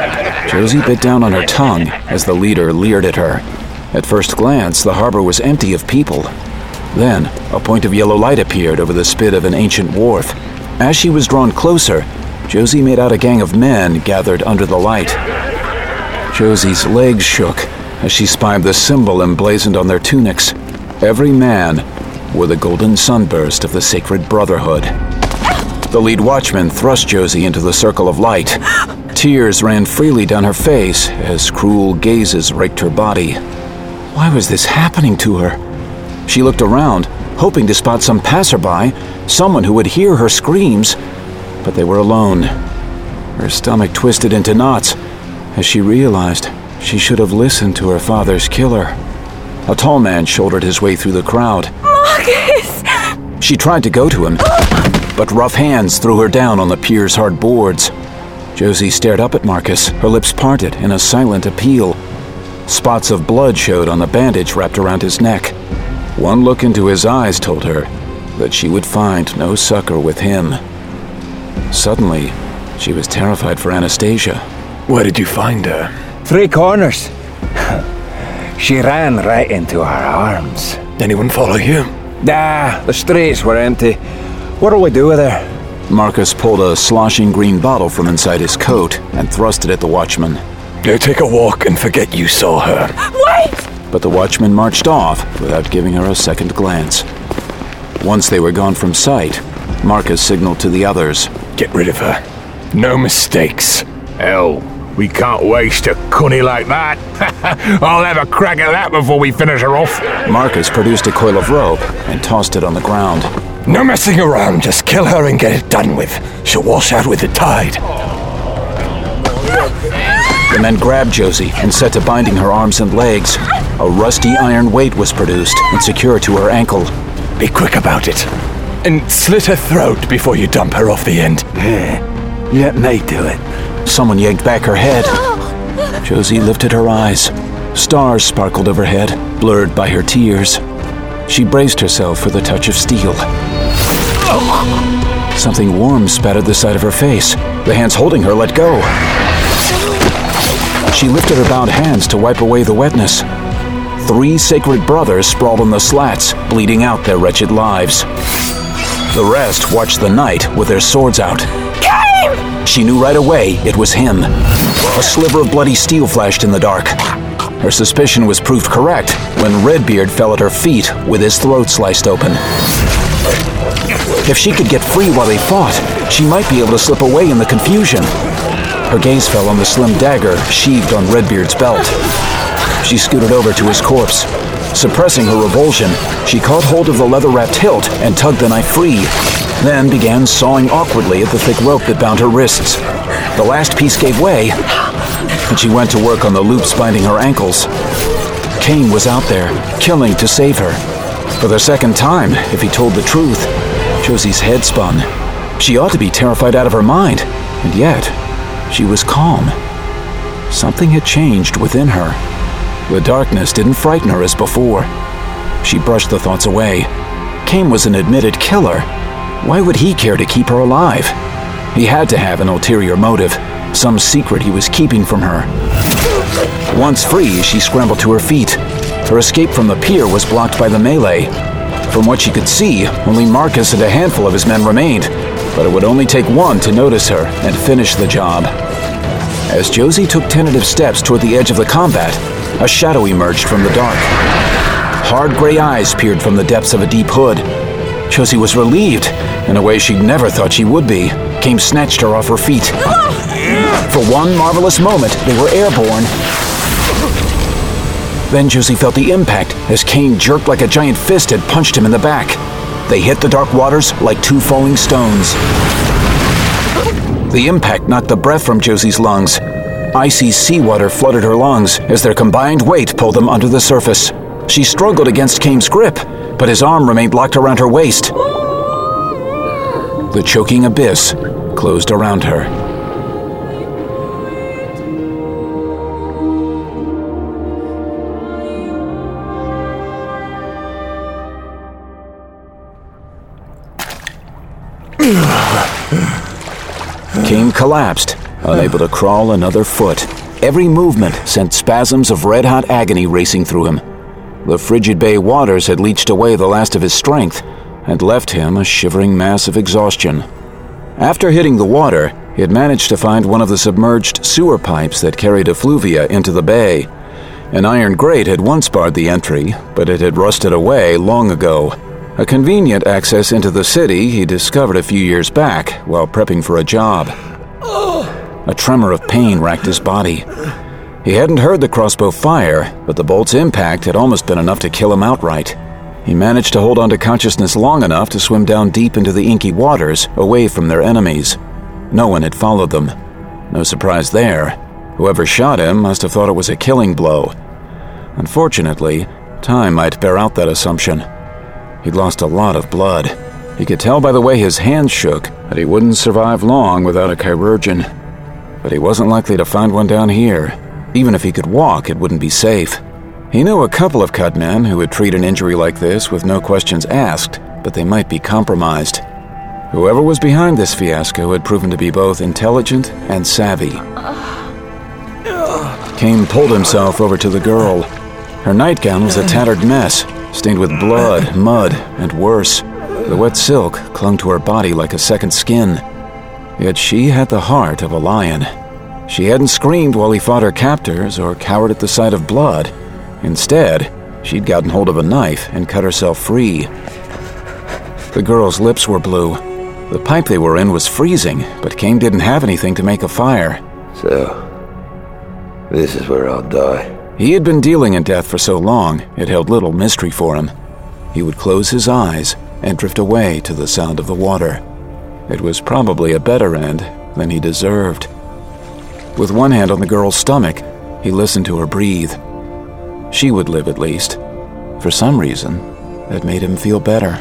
Josie bit down on her tongue as the leader leered at her. At first glance, the harbor was empty of people. Then, a point of yellow light appeared over the spit of an ancient wharf. As she was drawn closer, Josie made out a gang of men gathered under the light. Josie's legs shook as she spied the symbol emblazoned on their tunics. Every man were the golden sunburst of the Sacred Brotherhood. The lead watchman thrust Josie into the circle of light. Tears ran freely down her face as cruel gazes raked her body. Why was this happening to her? She looked around, hoping to spot some passerby, someone who would hear her screams, but they were alone. Her stomach twisted into knots as she realized she should have listened to her father's killer. A tall man shouldered his way through the crowd. Marcus! She tried to go to him, but rough hands threw her down on the pier's hard boards. Josie stared up at Marcus, her lips parted in a silent appeal. Spots of blood showed on the bandage wrapped around his neck. One look into his eyes told her that she would find no succor with him. Suddenly, she was terrified for Anastasia. Where did you find her? Three corners. She ran right into our arms. Anyone follow you? Nah, the streets were empty. What'll we do with her? Marcus pulled a sloshing green bottle from inside his coat and thrust it at the watchman. Go take a walk and forget you saw her. Wait! But the watchman marched off without giving her a second glance. Once they were gone from sight, Marcus signaled to the others. Get rid of her. No mistakes. Hell, we can't waste a cunny like that. I'll have a crack at that before we finish her off. Marcus produced a coil of rope and tossed it on the ground. No messing around, just kill her and get it done with. She'll wash out with the tide. The men grabbed Josie and set to binding her arms and legs. A rusty iron weight was produced and secured to her ankle. Be quick about it. And slit her throat before you dump her off the end. Let me do it. Someone yanked back her head. Josie lifted her eyes. Stars sparkled overhead, blurred by her tears. She braced herself for the touch of steel. Something warm spattered the side of her face. The hands holding her let go. She lifted her bound hands to wipe away the wetness. Three sacred brothers sprawled on the slats, bleeding out their wretched lives. The rest watched the knight with their swords out. Cain! She knew right away it was him. A sliver of bloody steel flashed in the dark. Her suspicion was proved correct when Redbeard fell at her feet with his throat sliced open. If she could get free while they fought, she might be able to slip away in the confusion. Her gaze fell on the slim dagger sheathed on Redbeard's belt. She scooted over to his corpse. Suppressing her revulsion, she caught hold of the leather-wrapped hilt and tugged the knife free, then began sawing awkwardly at the thick rope that bound her wrists. The last piece gave way, and she went to work on the loops binding her ankles. Cain was out there, killing to save her. For the second time, if he told the truth, Josie's head spun. She ought to be terrified out of her mind, and yet she was calm. Something had changed within her. The darkness didn't frighten her as before. She brushed the thoughts away. Cain was an admitted killer. Why would he care to keep her alive? He had to have an ulterior motive, some secret he was keeping from her. Once free, she scrambled to her feet. Her escape from the pier was blocked by the melee. From what she could see, only Marcus and a handful of his men remained, but it would only take one to notice her and finish the job. As Josie took tentative steps toward the edge of the combat, a shadow emerged from the dark. Hard gray eyes peered from the depths of a deep hood. Josie was relieved, in a way she'd never thought she would be. Cain snatched her off her feet. For one marvelous moment, they were airborne. Then Josie felt the impact as Cain jerked like a giant fist had punched him in the back. They hit the dark waters like two falling stones. The impact knocked the breath from Josie's lungs. Icy seawater flooded her lungs as their combined weight pulled them under the surface. She struggled against Cain's grip, but his arm remained locked around her waist. The choking abyss closed around her. Cain collapsed, unable to crawl another foot. Every movement sent spasms of red-hot agony racing through him. The frigid bay waters had leached away the last of his strength and left him a shivering mass of exhaustion. After hitting the water, he had managed to find one of the submerged sewer pipes that carried effluvia into the bay. An iron grate had once barred the entry, but it had rusted away long ago. a convenient access into the city he discovered a few years back while prepping for a job. A tremor of pain racked his body. He hadn't heard the crossbow fire, but the bolt's impact had almost been enough to kill him outright. He managed to hold on to consciousness long enough to swim down deep into the inky waters, away from their enemies. No one had followed them. No surprise there. Whoever shot him must have thought it was a killing blow. Unfortunately, time might bear out that assumption. He'd lost a lot of blood. He could tell by the way his hands shook that he wouldn't survive long without a chirurgeon. But he wasn't likely to find one down here. Even if he could walk, it wouldn't be safe. He knew a couple of cut men who would treat an injury like this with no questions asked, but they might be compromised. Whoever was behind this fiasco had proven to be both intelligent and savvy. Kane pulled himself over to the girl. Her nightgown was a tattered mess, stained with blood, mud, and worse. The wet silk clung to her body like a second skin. Yet she had the heart of a lion. She hadn't screamed while he fought her captors or cowered at the sight of blood. Instead, she'd gotten hold of a knife and cut herself free. The girl's lips were blue. The pipe they were in was freezing, but Kane didn't have anything to make a fire. So, this is where I'll die. He had been dealing in death for so long, it held little mystery for him. He would close his eyes and drift away to the sound of the water. It was probably a better end than he deserved. With one hand on the girl's stomach, he listened to her breathe. She would live at least. For some reason, that made him feel better.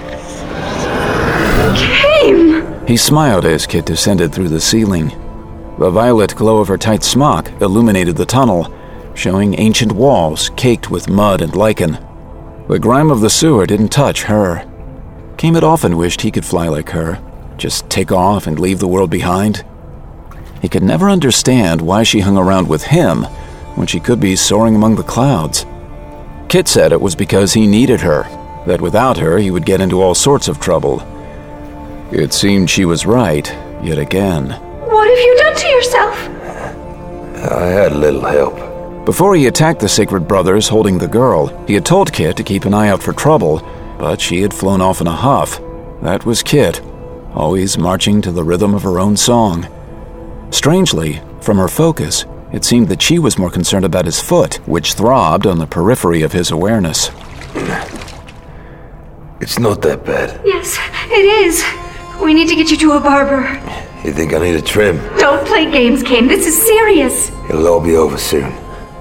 Kane! He smiled as Kit descended through the ceiling. The violet glow of her tight smock illuminated the tunnel, showing ancient walls caked with mud and lichen. The grime of the sewer didn't touch her. Kane had often wished he could fly like her, just take off and leave the world behind. He could never understand why she hung around with him when she could be soaring among the clouds. Kit said it was because he needed her, that without her he would get into all sorts of trouble. It seemed she was right, yet again. What have you done to yourself? I had a little help. Before he attacked the Sacred Brothers holding the girl, he had told Kit to keep an eye out for trouble, but she had flown off in a huff. That was Kit, always marching to the rhythm of her own song. Strangely, from her focus, it seemed that she was more concerned about his foot, which throbbed on the periphery of his awareness. It's not that bad. Yes, it is. We need to get you to a barber. You think I need a trim? Don't play games, Kane. This is serious. It'll all be over soon.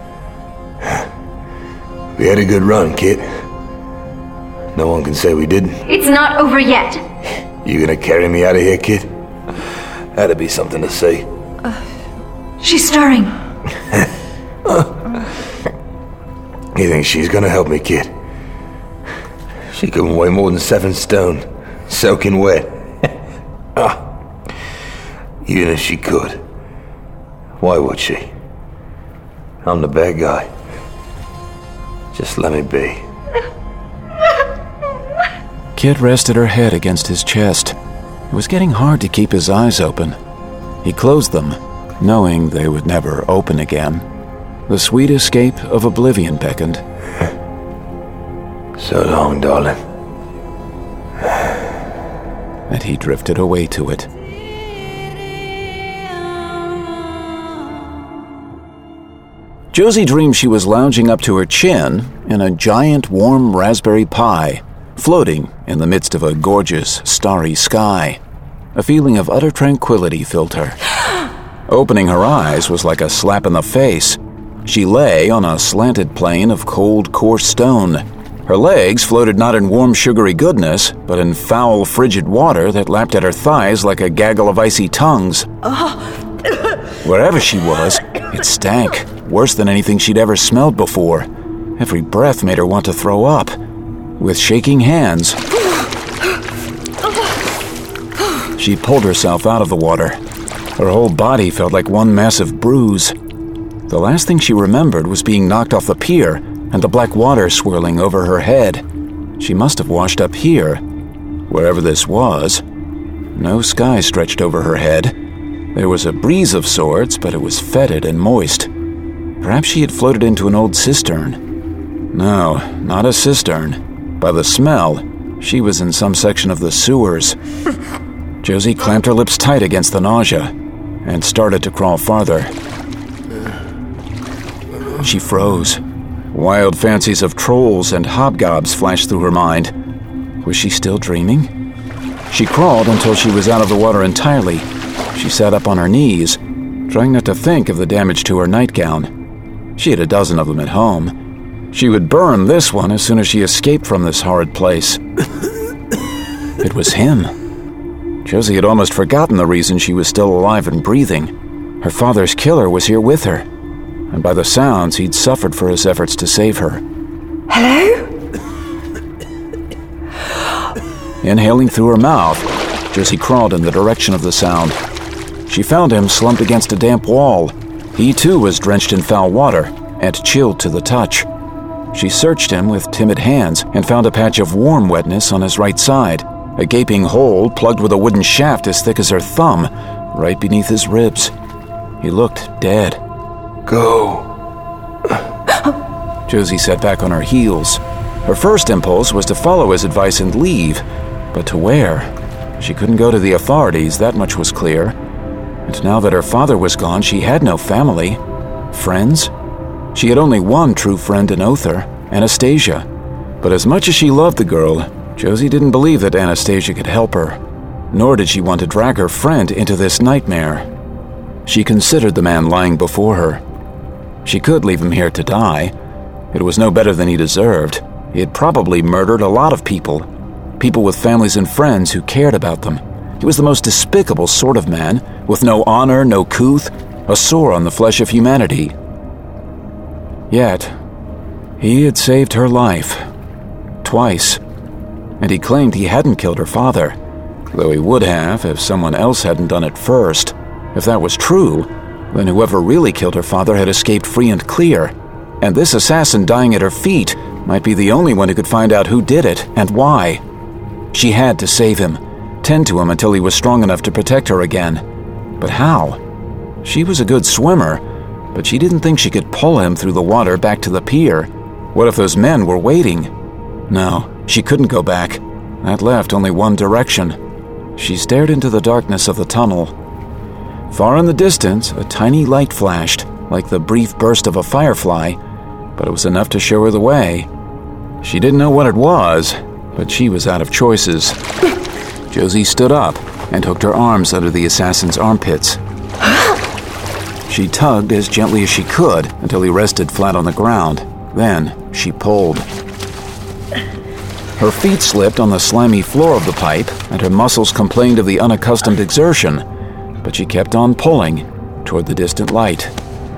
We had a good run, Kit. No one can say we didn't. It's not over yet. You gonna carry me out of here, Kit? That'd be something to see. Uh, she's stirring. You think she's gonna help me, Kit? She couldn't weigh more than seven stone, soaking wet. Ah. Even if she could, why would she? I'm the bad guy. Just let me be. Kit rested her head against his chest. It was getting hard to keep his eyes open. He closed them, knowing they would never open again. The sweet escape of oblivion beckoned. So long, darling. And he drifted away to it. Josie dreamed she was lounging up to her chin in a giant warm raspberry pie, floating in the midst of a gorgeous, starry sky. A feeling of utter tranquility filled her. Opening her eyes was like a slap in the face. She lay on a slanted plane of cold, coarse stone. Her legs floated not in warm, sugary goodness, but in foul, frigid water that lapped at her thighs like a gaggle of icy tongues. Wherever she was, it stank, worse than anything she'd ever smelled before. Every breath made her want to throw up. With shaking hands, she pulled herself out of the water. Her whole body felt like one massive bruise. The last thing she remembered was being knocked off the pier and the black water swirling over her head. She must have washed up here, wherever this was. No sky stretched over her head. There was a breeze of sorts, but it was fetid and moist. Perhaps she had floated into an old cistern. No, not a cistern. By the smell, She was in some section of the sewers. Josie clamped her lips tight against the nausea and started to crawl farther. She froze. Wild fancies of trolls and hobgobs flashed through her mind. Was she still dreaming? She crawled until she was out of the water entirely. She sat up on her knees, trying not to think of the damage to her nightgown. She had a dozen of them at home. She would burn this one as soon as she escaped from this horrid place. It was him. Josie had almost forgotten the reason she was still alive and breathing. Her father's killer was here with her, and by the sounds, he'd suffered for his efforts to save her. Hello? Inhaling through her mouth, Josie crawled in the direction of the sound. She found him slumped against a damp wall. He too was drenched in foul water and chilled to the touch. She searched him with timid hands and found a patch of warm wetness on his right side, a gaping hole plugged with a wooden shaft as thick as her thumb, right beneath his ribs. He looked dead. Go. Josie sat back on her heels. Her first impulse was to follow his advice and leave, but to where? She couldn't go to the authorities, that much was clear. And now that her father was gone, she had no family. Friends? She had only one true friend in Othar, Anastasia. But as much as she loved the girl, Josie didn't believe that Anastasia could help her. Nor did she want to drag her friend into this nightmare. She considered the man lying before her. She could leave him here to die. It was no better than he deserved. He had probably murdered a lot of people. People with families and friends who cared about them. He was the most despicable sort of man, with no honor, no couth, a sore on the flesh of humanity. Yet, he had saved her life. Twice. And he claimed he hadn't killed her father, though he would have if someone else hadn't done it first. If that was true, then whoever really killed her father had escaped free and clear, and this assassin dying at her feet might be the only one who could find out who did it and why. She had to save him, tend to him until he was strong enough to protect her again. But how? She was a good swimmer, but she didn't think she could pull him through the water back to the pier. What if those men were waiting? No, she couldn't go back. That left only one direction. She stared into the darkness of the tunnel. Far in the distance, a tiny light flashed, like the brief burst of a firefly, but it was enough to show her the way. She didn't know what it was, but she was out of choices. Josie stood up and hooked her arms under the assassin's armpits. She tugged as gently as she could until he rested flat on the ground. Then she pulled. Her feet slipped on the slimy floor of the pipe, and her muscles complained of the unaccustomed exertion, but she kept on pulling toward the distant light.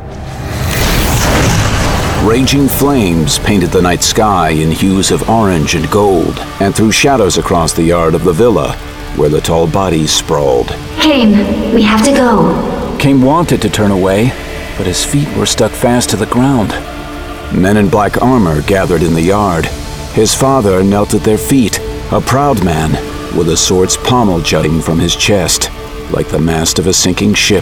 Raging flames painted the night sky in hues of orange and gold, and threw shadows across the yard of the villa, where the tall bodies sprawled. Cain, we have to go. Cain wanted to turn away, but his feet were stuck fast to the ground. Men in black armor gathered in the yard. His father knelt at their feet, a proud man, with a sword's pommel jutting from his chest, like the mast of a sinking ship.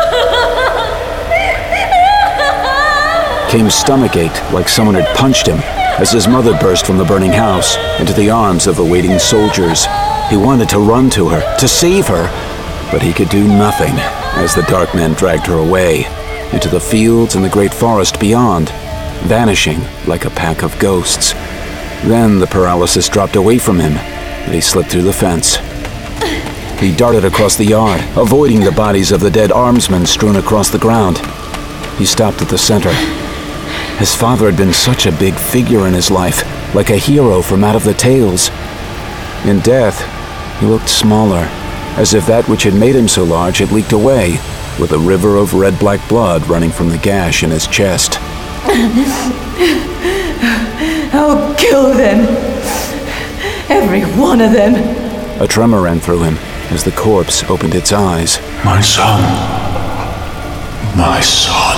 Cain's stomach ached like someone had punched him as his mother burst from the burning house into the arms of the waiting soldiers. He wanted to run to her, to save her, but he could do nothing as the dark men dragged her away into the fields and the great forest beyond, vanishing like a pack of ghosts. Then the paralysis dropped away from him, and he slipped through the fence. He darted across the yard, avoiding the bodies of the dead armsmen strewn across the ground. He stopped at the center. His father had been such a big figure in his life, like a hero from out of the tales. In death, he looked smaller, as if that which had made him so large had leaked away, with a river of red-black blood running from the gash in his chest. I'll kill them. Every one of them. A tremor ran through him as the corpse opened its eyes. My son. My son.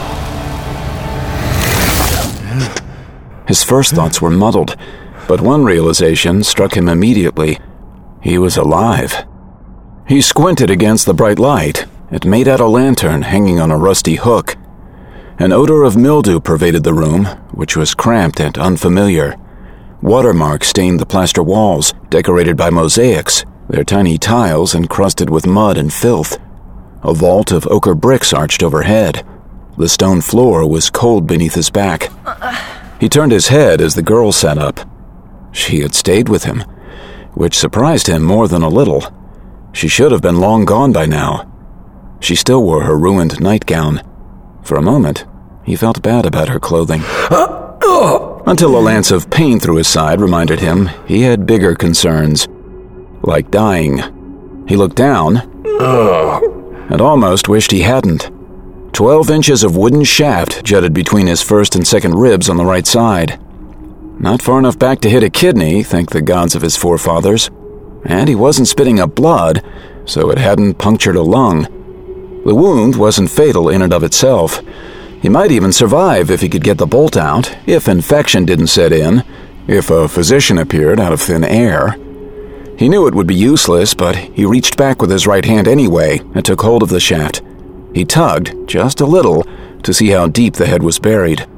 His first thoughts were muddled, but one realization struck him immediately. He was alive. He squinted against the bright light. It made out a lantern hanging on a rusty hook. An odor of mildew pervaded the room, which was cramped and unfamiliar. Watermarks stained the plaster walls, decorated by mosaics, their tiny tiles encrusted with mud and filth. A vault of ochre bricks arched overhead. The stone floor was cold beneath his back. He turned his head as the girl sat up. She had stayed with him, which surprised him more than a little. She should have been long gone by now. She still wore her ruined nightgown. For a moment, he felt bad about her clothing. Until a lance of pain through his side reminded him he had bigger concerns, like dying. He looked down and almost wished he hadn't. Twelve inches of wooden shaft jutted between his first and second ribs on the right side. Not far enough back to hit a kidney, thank the gods of his forefathers. And he wasn't spitting up blood, so it hadn't punctured a lung. The wound wasn't fatal in and of itself. He might even survive if he could get the bolt out, if infection didn't set in, if a physician appeared out of thin air. He knew it would be useless, but he reached back with his right hand anyway and took hold of the shaft. He tugged, just a little, to see how deep the head was buried.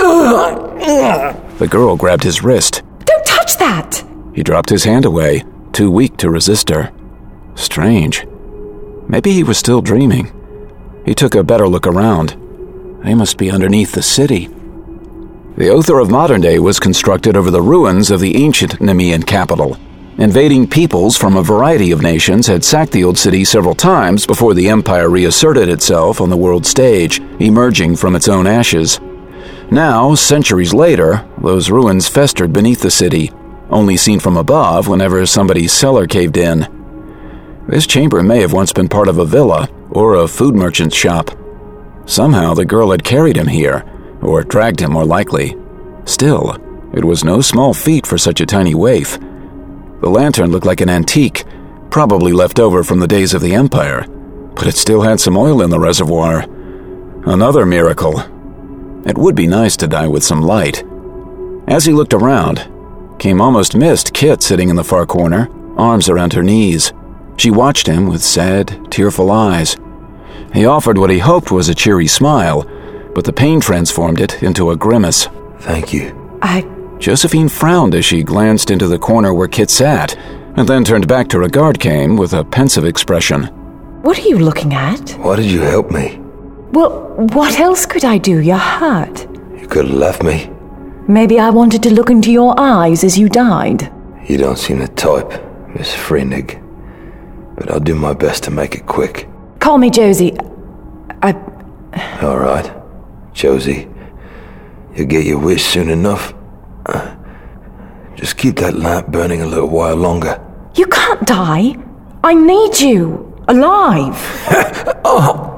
The girl grabbed his wrist. Don't touch that! He dropped his hand away, too weak to resist her. Strange. Maybe he was still dreaming. He took a better look around. They must be underneath the city. The Other of modern day was constructed over the ruins of the ancient Nemean capital. Invading peoples from a variety of nations had sacked the old city several times before the empire reasserted itself on the world stage, emerging from its own ashes. Now, centuries later, those ruins festered beneath the city, only seen from above whenever somebody's cellar caved in. This chamber may have once been part of a villa or a food merchant's shop. Somehow the girl had carried him here, or dragged him more likely. Still, it was no small feat for such a tiny waif. The lantern looked like an antique, probably left over from the days of the Empire, but it still had some oil in the reservoir. Another miracle. It would be nice to die with some light. As he looked around, Kim almost missed Kit sitting in the far corner, arms around her knees. She watched him with sad, tearful eyes. He offered what he hoped was a cheery smile, but the pain transformed it into a grimace. Thank you. I... Josephine frowned as she glanced into the corner where Kit sat, and then turned back to regard Kim with a pensive expression. What are you looking at? Why did you help me? Well, what else could I do? You're hurt. You could have left me. Maybe I wanted to look into your eyes as you died. You don't seem the type, Miss Freenig. But I'll do my best to make it quick. Call me Josie. I... All right, Josie. You'll get your wish soon enough. Uh, just keep that lamp burning a little while longer. You can't die. I need you. Alive. oh.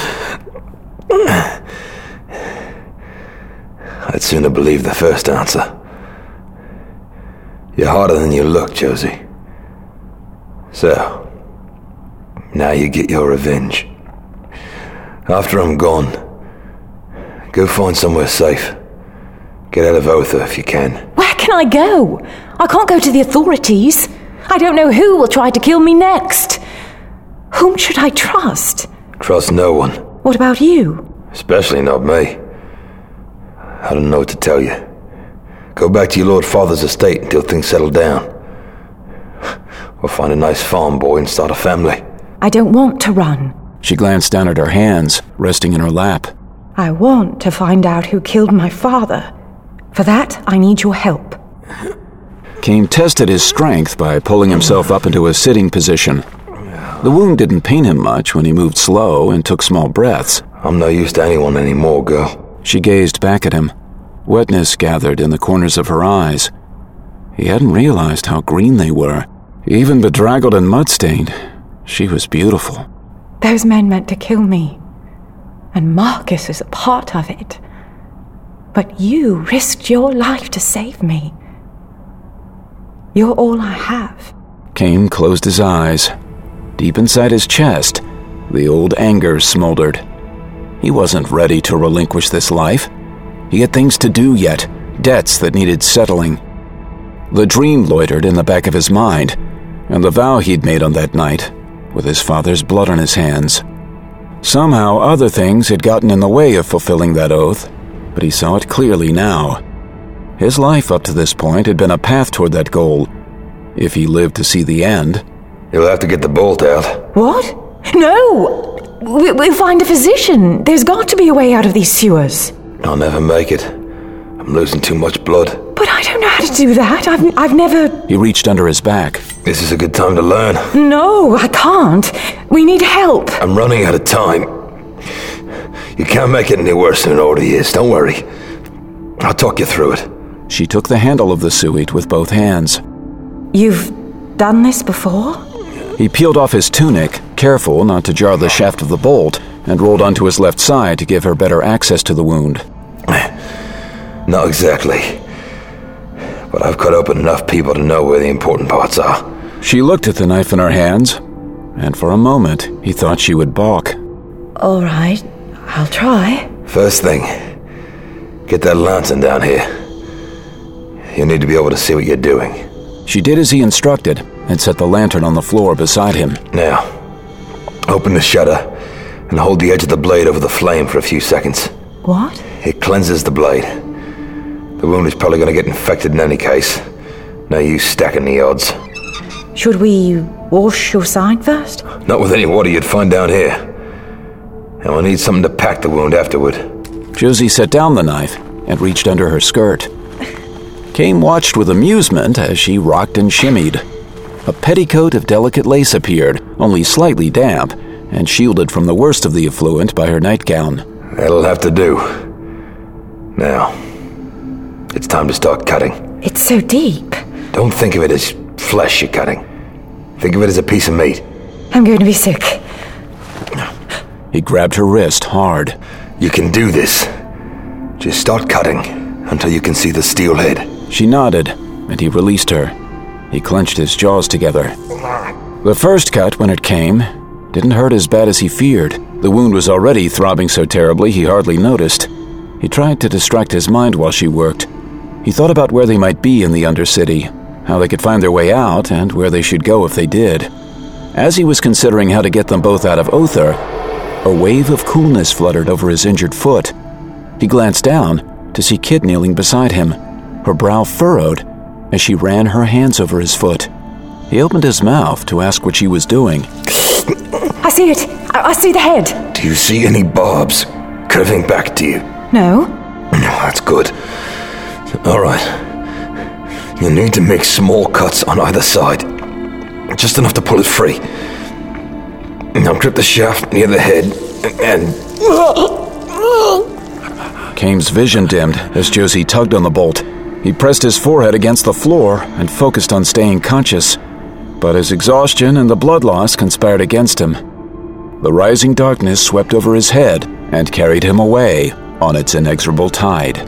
I'd sooner believe the first answer. You're harder than you look, Josie. So, now you get your revenge. After I'm gone, go find somewhere safe. Get out of Other if you can. Where can I go? I can't go to the authorities. I don't know who will try to kill me next. Whom should I trust? Trust no one. What about you? Especially not me. I don't know what to tell you. Go back to your Lord Father's estate until things settle down. Or find a nice farm boy and start a family. I don't want to run. She glanced down at her hands, resting in her lap. I want to find out who killed my father. For that, I need your help. Kim tested his strength by pulling himself up into a sitting position. The wound didn't pain him much when he moved slow and took small breaths. I'm no use to anyone anymore, girl. She gazed back at him. Wetness gathered in the corners of her eyes. He hadn't realized how green they were. Even bedraggled and mud-stained, she was beautiful. Those men meant to kill me. And Marcus is a part of it. But you risked your life to save me. You're all I have. Kim closed his eyes. Deep inside his chest, the old anger smoldered. He wasn't ready to relinquish this life. He had things to do yet, debts that needed settling. The dream loitered in the back of his mind, and the vow he'd made on that night, with his father's blood on his hands. Somehow other things had gotten in the way of fulfilling that oath, but he saw it clearly now. His life up to this point had been a path toward that goal. If he lived to see the end... You'll have to get the bolt out. What? No! We- we'll find a physician. There's got to be a way out of these sewers. I'll never make it. I'm losing too much blood. But I don't know how to do that. I've, I've never... He reached under his back. This is a good time to learn. No, I can't. We need help. I'm running out of time. You can't make it any worse than it already is. Don't worry. I'll talk you through it. She took the handle of the suite with both hands. You've done this before? He peeled off his tunic, careful not to jar the shaft of the bolt, and rolled onto his left side to give her better access to the wound. Not exactly. But I've cut open enough people to know where the important parts are. She looked at the knife in her hands, and for a moment he thought she would balk. All right, I'll try. First thing, get that lantern down here. You need to be able to see what you're doing. She did as he instructed, and set the lantern on the floor beside him. Now, open the shutter, and hold the edge of the blade over the flame for a few seconds. What? It cleanses the blade. The wound is probably going to get infected in any case. No use stacking the odds. Should we wash your side first? Not with any water you'd find down here. And we'll need something to pack the wound afterward. Josie set down the knife and reached under her skirt. Kame watched with amusement as she rocked and shimmied. A petticoat of delicate lace appeared, only slightly damp, and shielded from the worst of the effluent by her nightgown. That'll have to do. Now, it's time to start cutting. It's so deep. Don't think of it as flesh you're cutting. Think of it as a piece of meat. I'm going to be sick. He grabbed her wrist hard. You can do this. Just start cutting until you can see the steel head. She nodded, and he released her. He clenched his jaws together. The first cut, when it came, didn't hurt as bad as he feared. The wound was already throbbing so terribly he hardly noticed. He tried to distract his mind while she worked. He thought about where they might be in the Undercity, how they could find their way out, and where they should go if they did. As he was considering how to get them both out of Other, a wave of coolness fluttered over his injured foot. He glanced down to see Kit kneeling beside him, her brow furrowed as she ran her hands over his foot. He opened his mouth to ask what she was doing. I see it. I, I see the head. Do you see any barbs curving back to you? No. That's good. All right. You'll need to make small cuts on either side. Just enough to pull it free. Now grip the shaft near the head and... Kame's vision dimmed as Josie tugged on the bolt. He pressed his forehead against the floor and focused on staying conscious. But his exhaustion and the blood loss conspired against him. The rising darkness swept over his head and carried him away on its inexorable tide.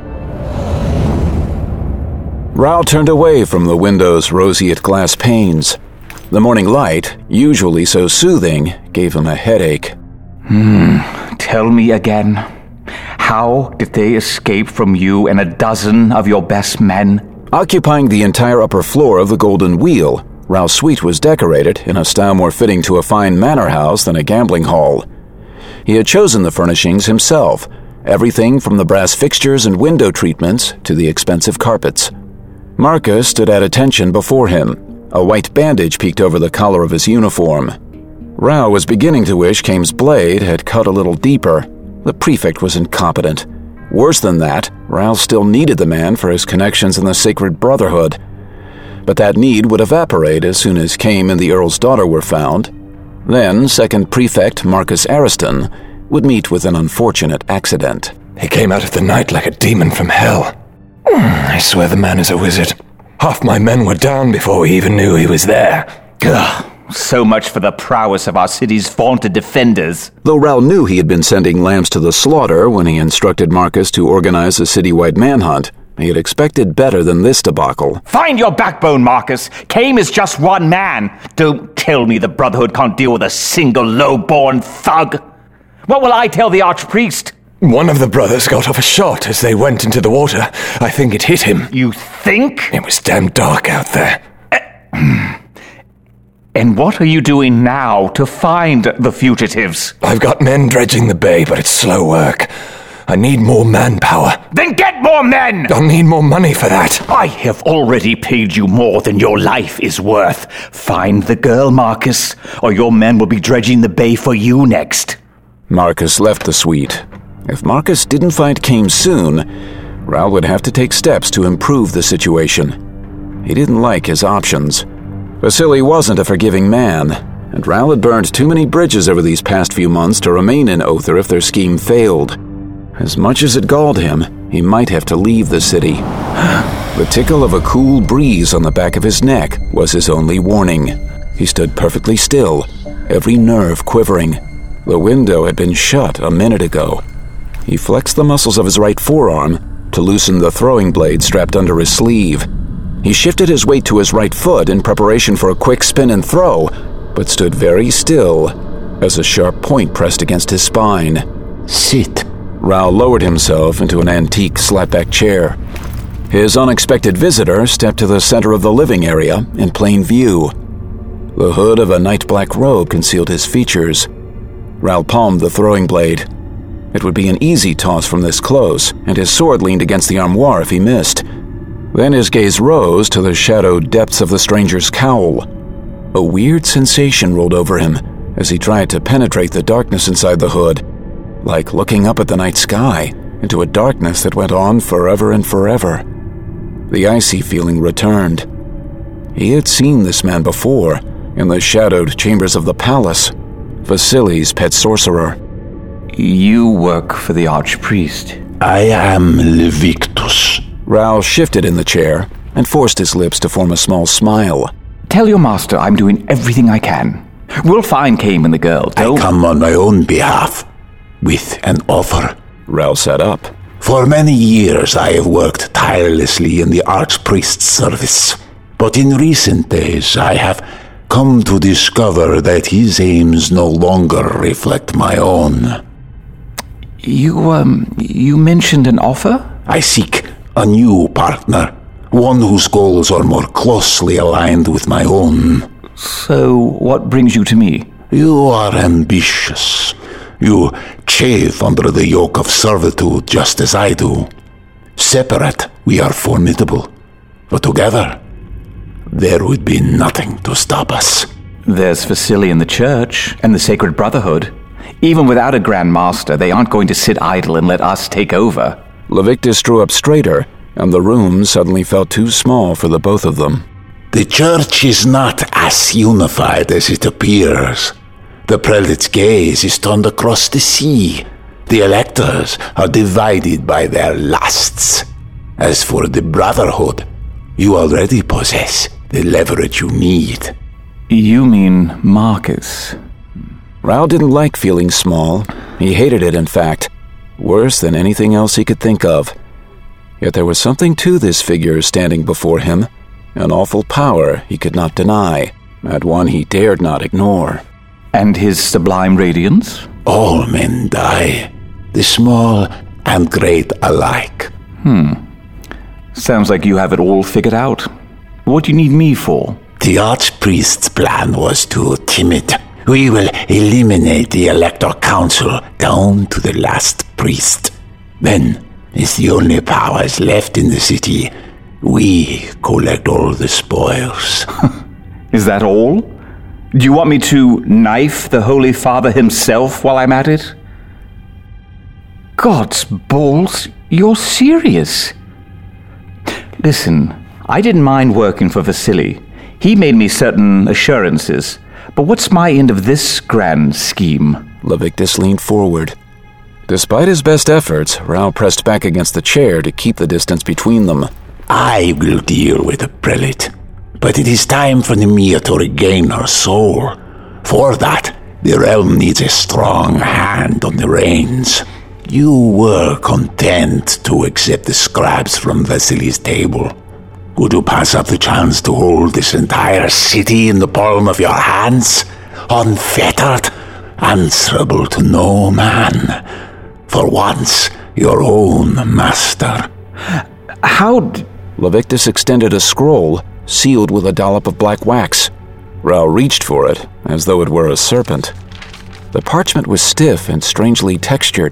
Rao turned away from the window's roseate glass panes. The morning light, usually so soothing, gave him a headache. Hmm, tell me again. How did they escape from you and a dozen of your best men? Occupying the entire upper floor of the Golden Wheel, Rao's suite was decorated in a style more fitting to a fine manor house than a gambling hall. He had chosen the furnishings himself, everything from the brass fixtures and window treatments to the expensive carpets. Marcus stood at attention before him. A white bandage peeked over the collar of his uniform. Rao was beginning to wish Kame's blade had cut a little deeper. The prefect was incompetent. Worse than that, Rao still needed the man for his connections in the Sacred Brotherhood. But that need would evaporate as soon as Kame and the Earl's daughter were found. Then, second prefect Marcus Ariston would meet with an unfortunate accident. He came out of the night like a demon from hell. I swear the man is a wizard. Half my men were down before we even knew he was there. Ugh. So much for the prowess of our city's vaunted defenders. Though Rao knew he had been sending lambs to the slaughter when he instructed Marcus to organize a citywide manhunt, he had expected better than this debacle. Find your backbone, Marcus. Kame is just one man. Don't tell me the Brotherhood can't deal with a single low-born thug. What will I tell the Archpriest? One of the brothers got off a shot as they went into the water. I think it hit him. You think? It was damn dark out there. Uh, And what are you doing now to find the fugitives? I've got men dredging the bay, but it's slow work. I need more manpower. Then get more men! I'll need more money for that. I have already paid you more than your life is worth. Find the girl, Marcus, or your men will be dredging the bay for you next. Marcus left the suite. If Marcus didn't find Kame soon, Raoul would have to take steps to improve the situation. He didn't like his options. Vasily wasn't a forgiving man, and Raoul had burned too many bridges over these past few months to remain in Othar if their scheme failed. As much as it galled him, he might have to leave the city. The tickle of a cool breeze on the back of his neck was his only warning. He stood perfectly still, every nerve quivering. The window had been shut a minute ago. He flexed the muscles of his right forearm to loosen the throwing blade strapped under his sleeve. He shifted his weight to his right foot in preparation for a quick spin and throw, but stood very still as a sharp point pressed against his spine. Sit. Raoul lowered himself into an antique slapback chair. His unexpected visitor stepped to the center of the living area in plain view. The hood of a night-black robe concealed his features. Raoul palmed the throwing blade. It would be an easy toss from this close, and his sword leaned against the armoire if he missed. Then his gaze rose to the shadowed depths of the stranger's cowl. A weird sensation rolled over him as he tried to penetrate the darkness inside the hood, like looking up at the night sky into a darkness that went on forever and forever. The icy feeling returned. He had seen this man before, in the shadowed chambers of the palace, Vasily's pet sorcerer. You work for the Archpriest. I am Levictus. Raoul shifted in the chair and forced his lips to form a small smile. Tell your master I'm doing everything I can. We'll find Kame and the girl. Don't... I come on my own behalf, with an offer. Raoul sat up. For many years I have worked tirelessly in the Archpriest's service, but in recent days I have come to discover that his aims no longer reflect my own. You, um, you mentioned an offer? I seek a new partner, one whose goals are more closely aligned with my own. So, what brings you to me? You are ambitious. You chafe under the yoke of servitude just as I do. Separate, we are formidable. But together, there would be nothing to stop us. There's Vasily in the church, and the Sacred Brotherhood. Even without a Grand Master, they aren't going to sit idle and let us take over. Levictus drew up straighter, and the room suddenly felt too small for the both of them. The church is not as unified as it appears. The prelate's gaze is turned across the sea. The electors are divided by their lusts. As for the Brotherhood, you already possess the leverage you need. You mean Marcus? Raoul didn't like feeling small. He hated it, in fact. Worse than anything else he could think of. Yet there was something to this figure standing before him, an awful power he could not deny, and one he dared not ignore. And his sublime radiance? All men die, the small and great alike. Hmm. Sounds like you have it all figured out. What do you need me for? The Archpriest's plan was to timid. We will eliminate the Elector Council down to the last priest. Then, as the only powers left in the city, we collect all the spoils. Is that all? Do you want me to knife the Holy Father himself while I'm at it? God's balls, you're serious. Listen, I didn't mind working for Vasily. He made me certain assurances. But what's my end of this grand scheme? Levictus leaned forward. Despite his best efforts, Raoul pressed back against the chair to keep the distance between them. I will deal with the prelate, but it is time for Nemea to regain her soul. For that, the realm needs a strong hand on the reins. You were content to accept the scraps from Vasily's table. Would you pass up the chance to hold this entire city in the palm of your hands? Unfettered, answerable to no man. For once, your own master. How d- Levictus extended a scroll, sealed with a dollop of black wax. Raoul reached for it, as though it were a serpent. The parchment was stiff and strangely textured,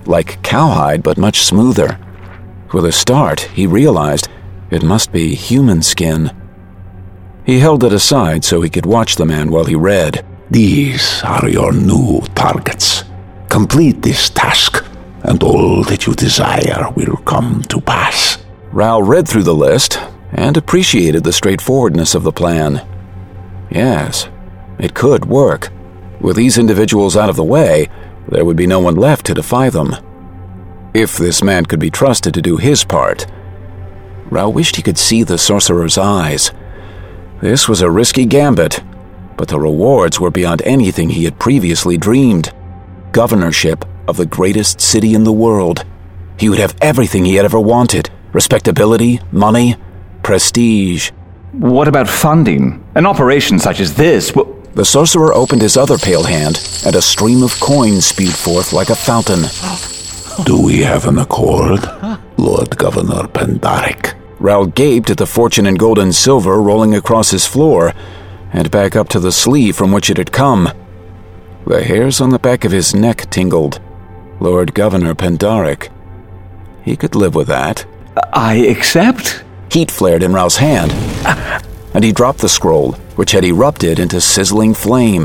like cowhide but much smoother. With a start, he realized it must be human skin. He held it aside so he could watch the man while he read. These are your new targets. Complete this task, and all that you desire will come to pass. Rao read through the list and appreciated the straightforwardness of the plan. Yes, it could work. With these individuals out of the way, there would be no one left to defy them. If this man could be trusted to do his part. Rao wished he could see the sorcerer's eyes. This was a risky gambit, but the rewards were beyond anything he had previously dreamed. Governorship of the greatest city in the world. He would have everything he had ever wanted. Respectability, money, prestige. What about funding? An operation such as this will... The sorcerer opened his other pale hand, and a stream of coins spewed forth like a fountain. Do we have an accord, Lord Governor Pendarik? Rao gaped at the fortune in gold and silver rolling across his floor, and back up to the sleeve from which it had come. The hairs on the back of his neck tingled. Lord Governor Pendarik. He could live with that. I accept. Heat flared in Rao's hand, and he dropped the scroll, which had erupted into sizzling flame.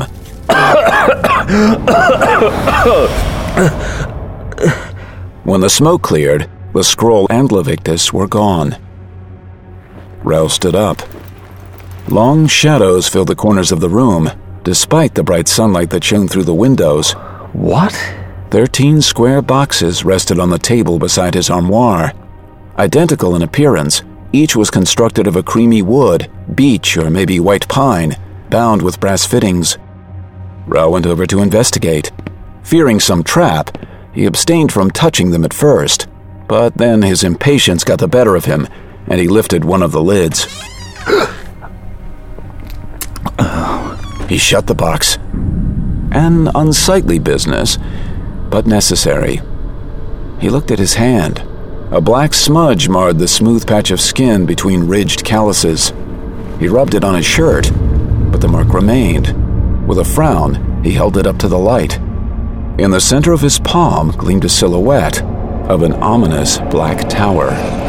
When the smoke cleared, the scroll and Levictus were gone. Rao stood up. Long shadows filled the corners of the room, despite the bright sunlight that shone through the windows. What? Thirteen square boxes rested on the table beside his armoire. Identical in appearance, each was constructed of a creamy wood, beech or maybe white pine, bound with brass fittings. Rao went over to investigate. Fearing some trap, he abstained from touching them at first, but then his impatience got the better of him, and he lifted one of the lids. He shut the box. An unsightly business, but necessary. He looked at his hand. A black smudge marred the smooth patch of skin between ridged calluses. He rubbed it on his shirt, but the mark remained. With a frown, he held it up to the light. In the center of his palm gleamed a silhouette of an ominous black tower.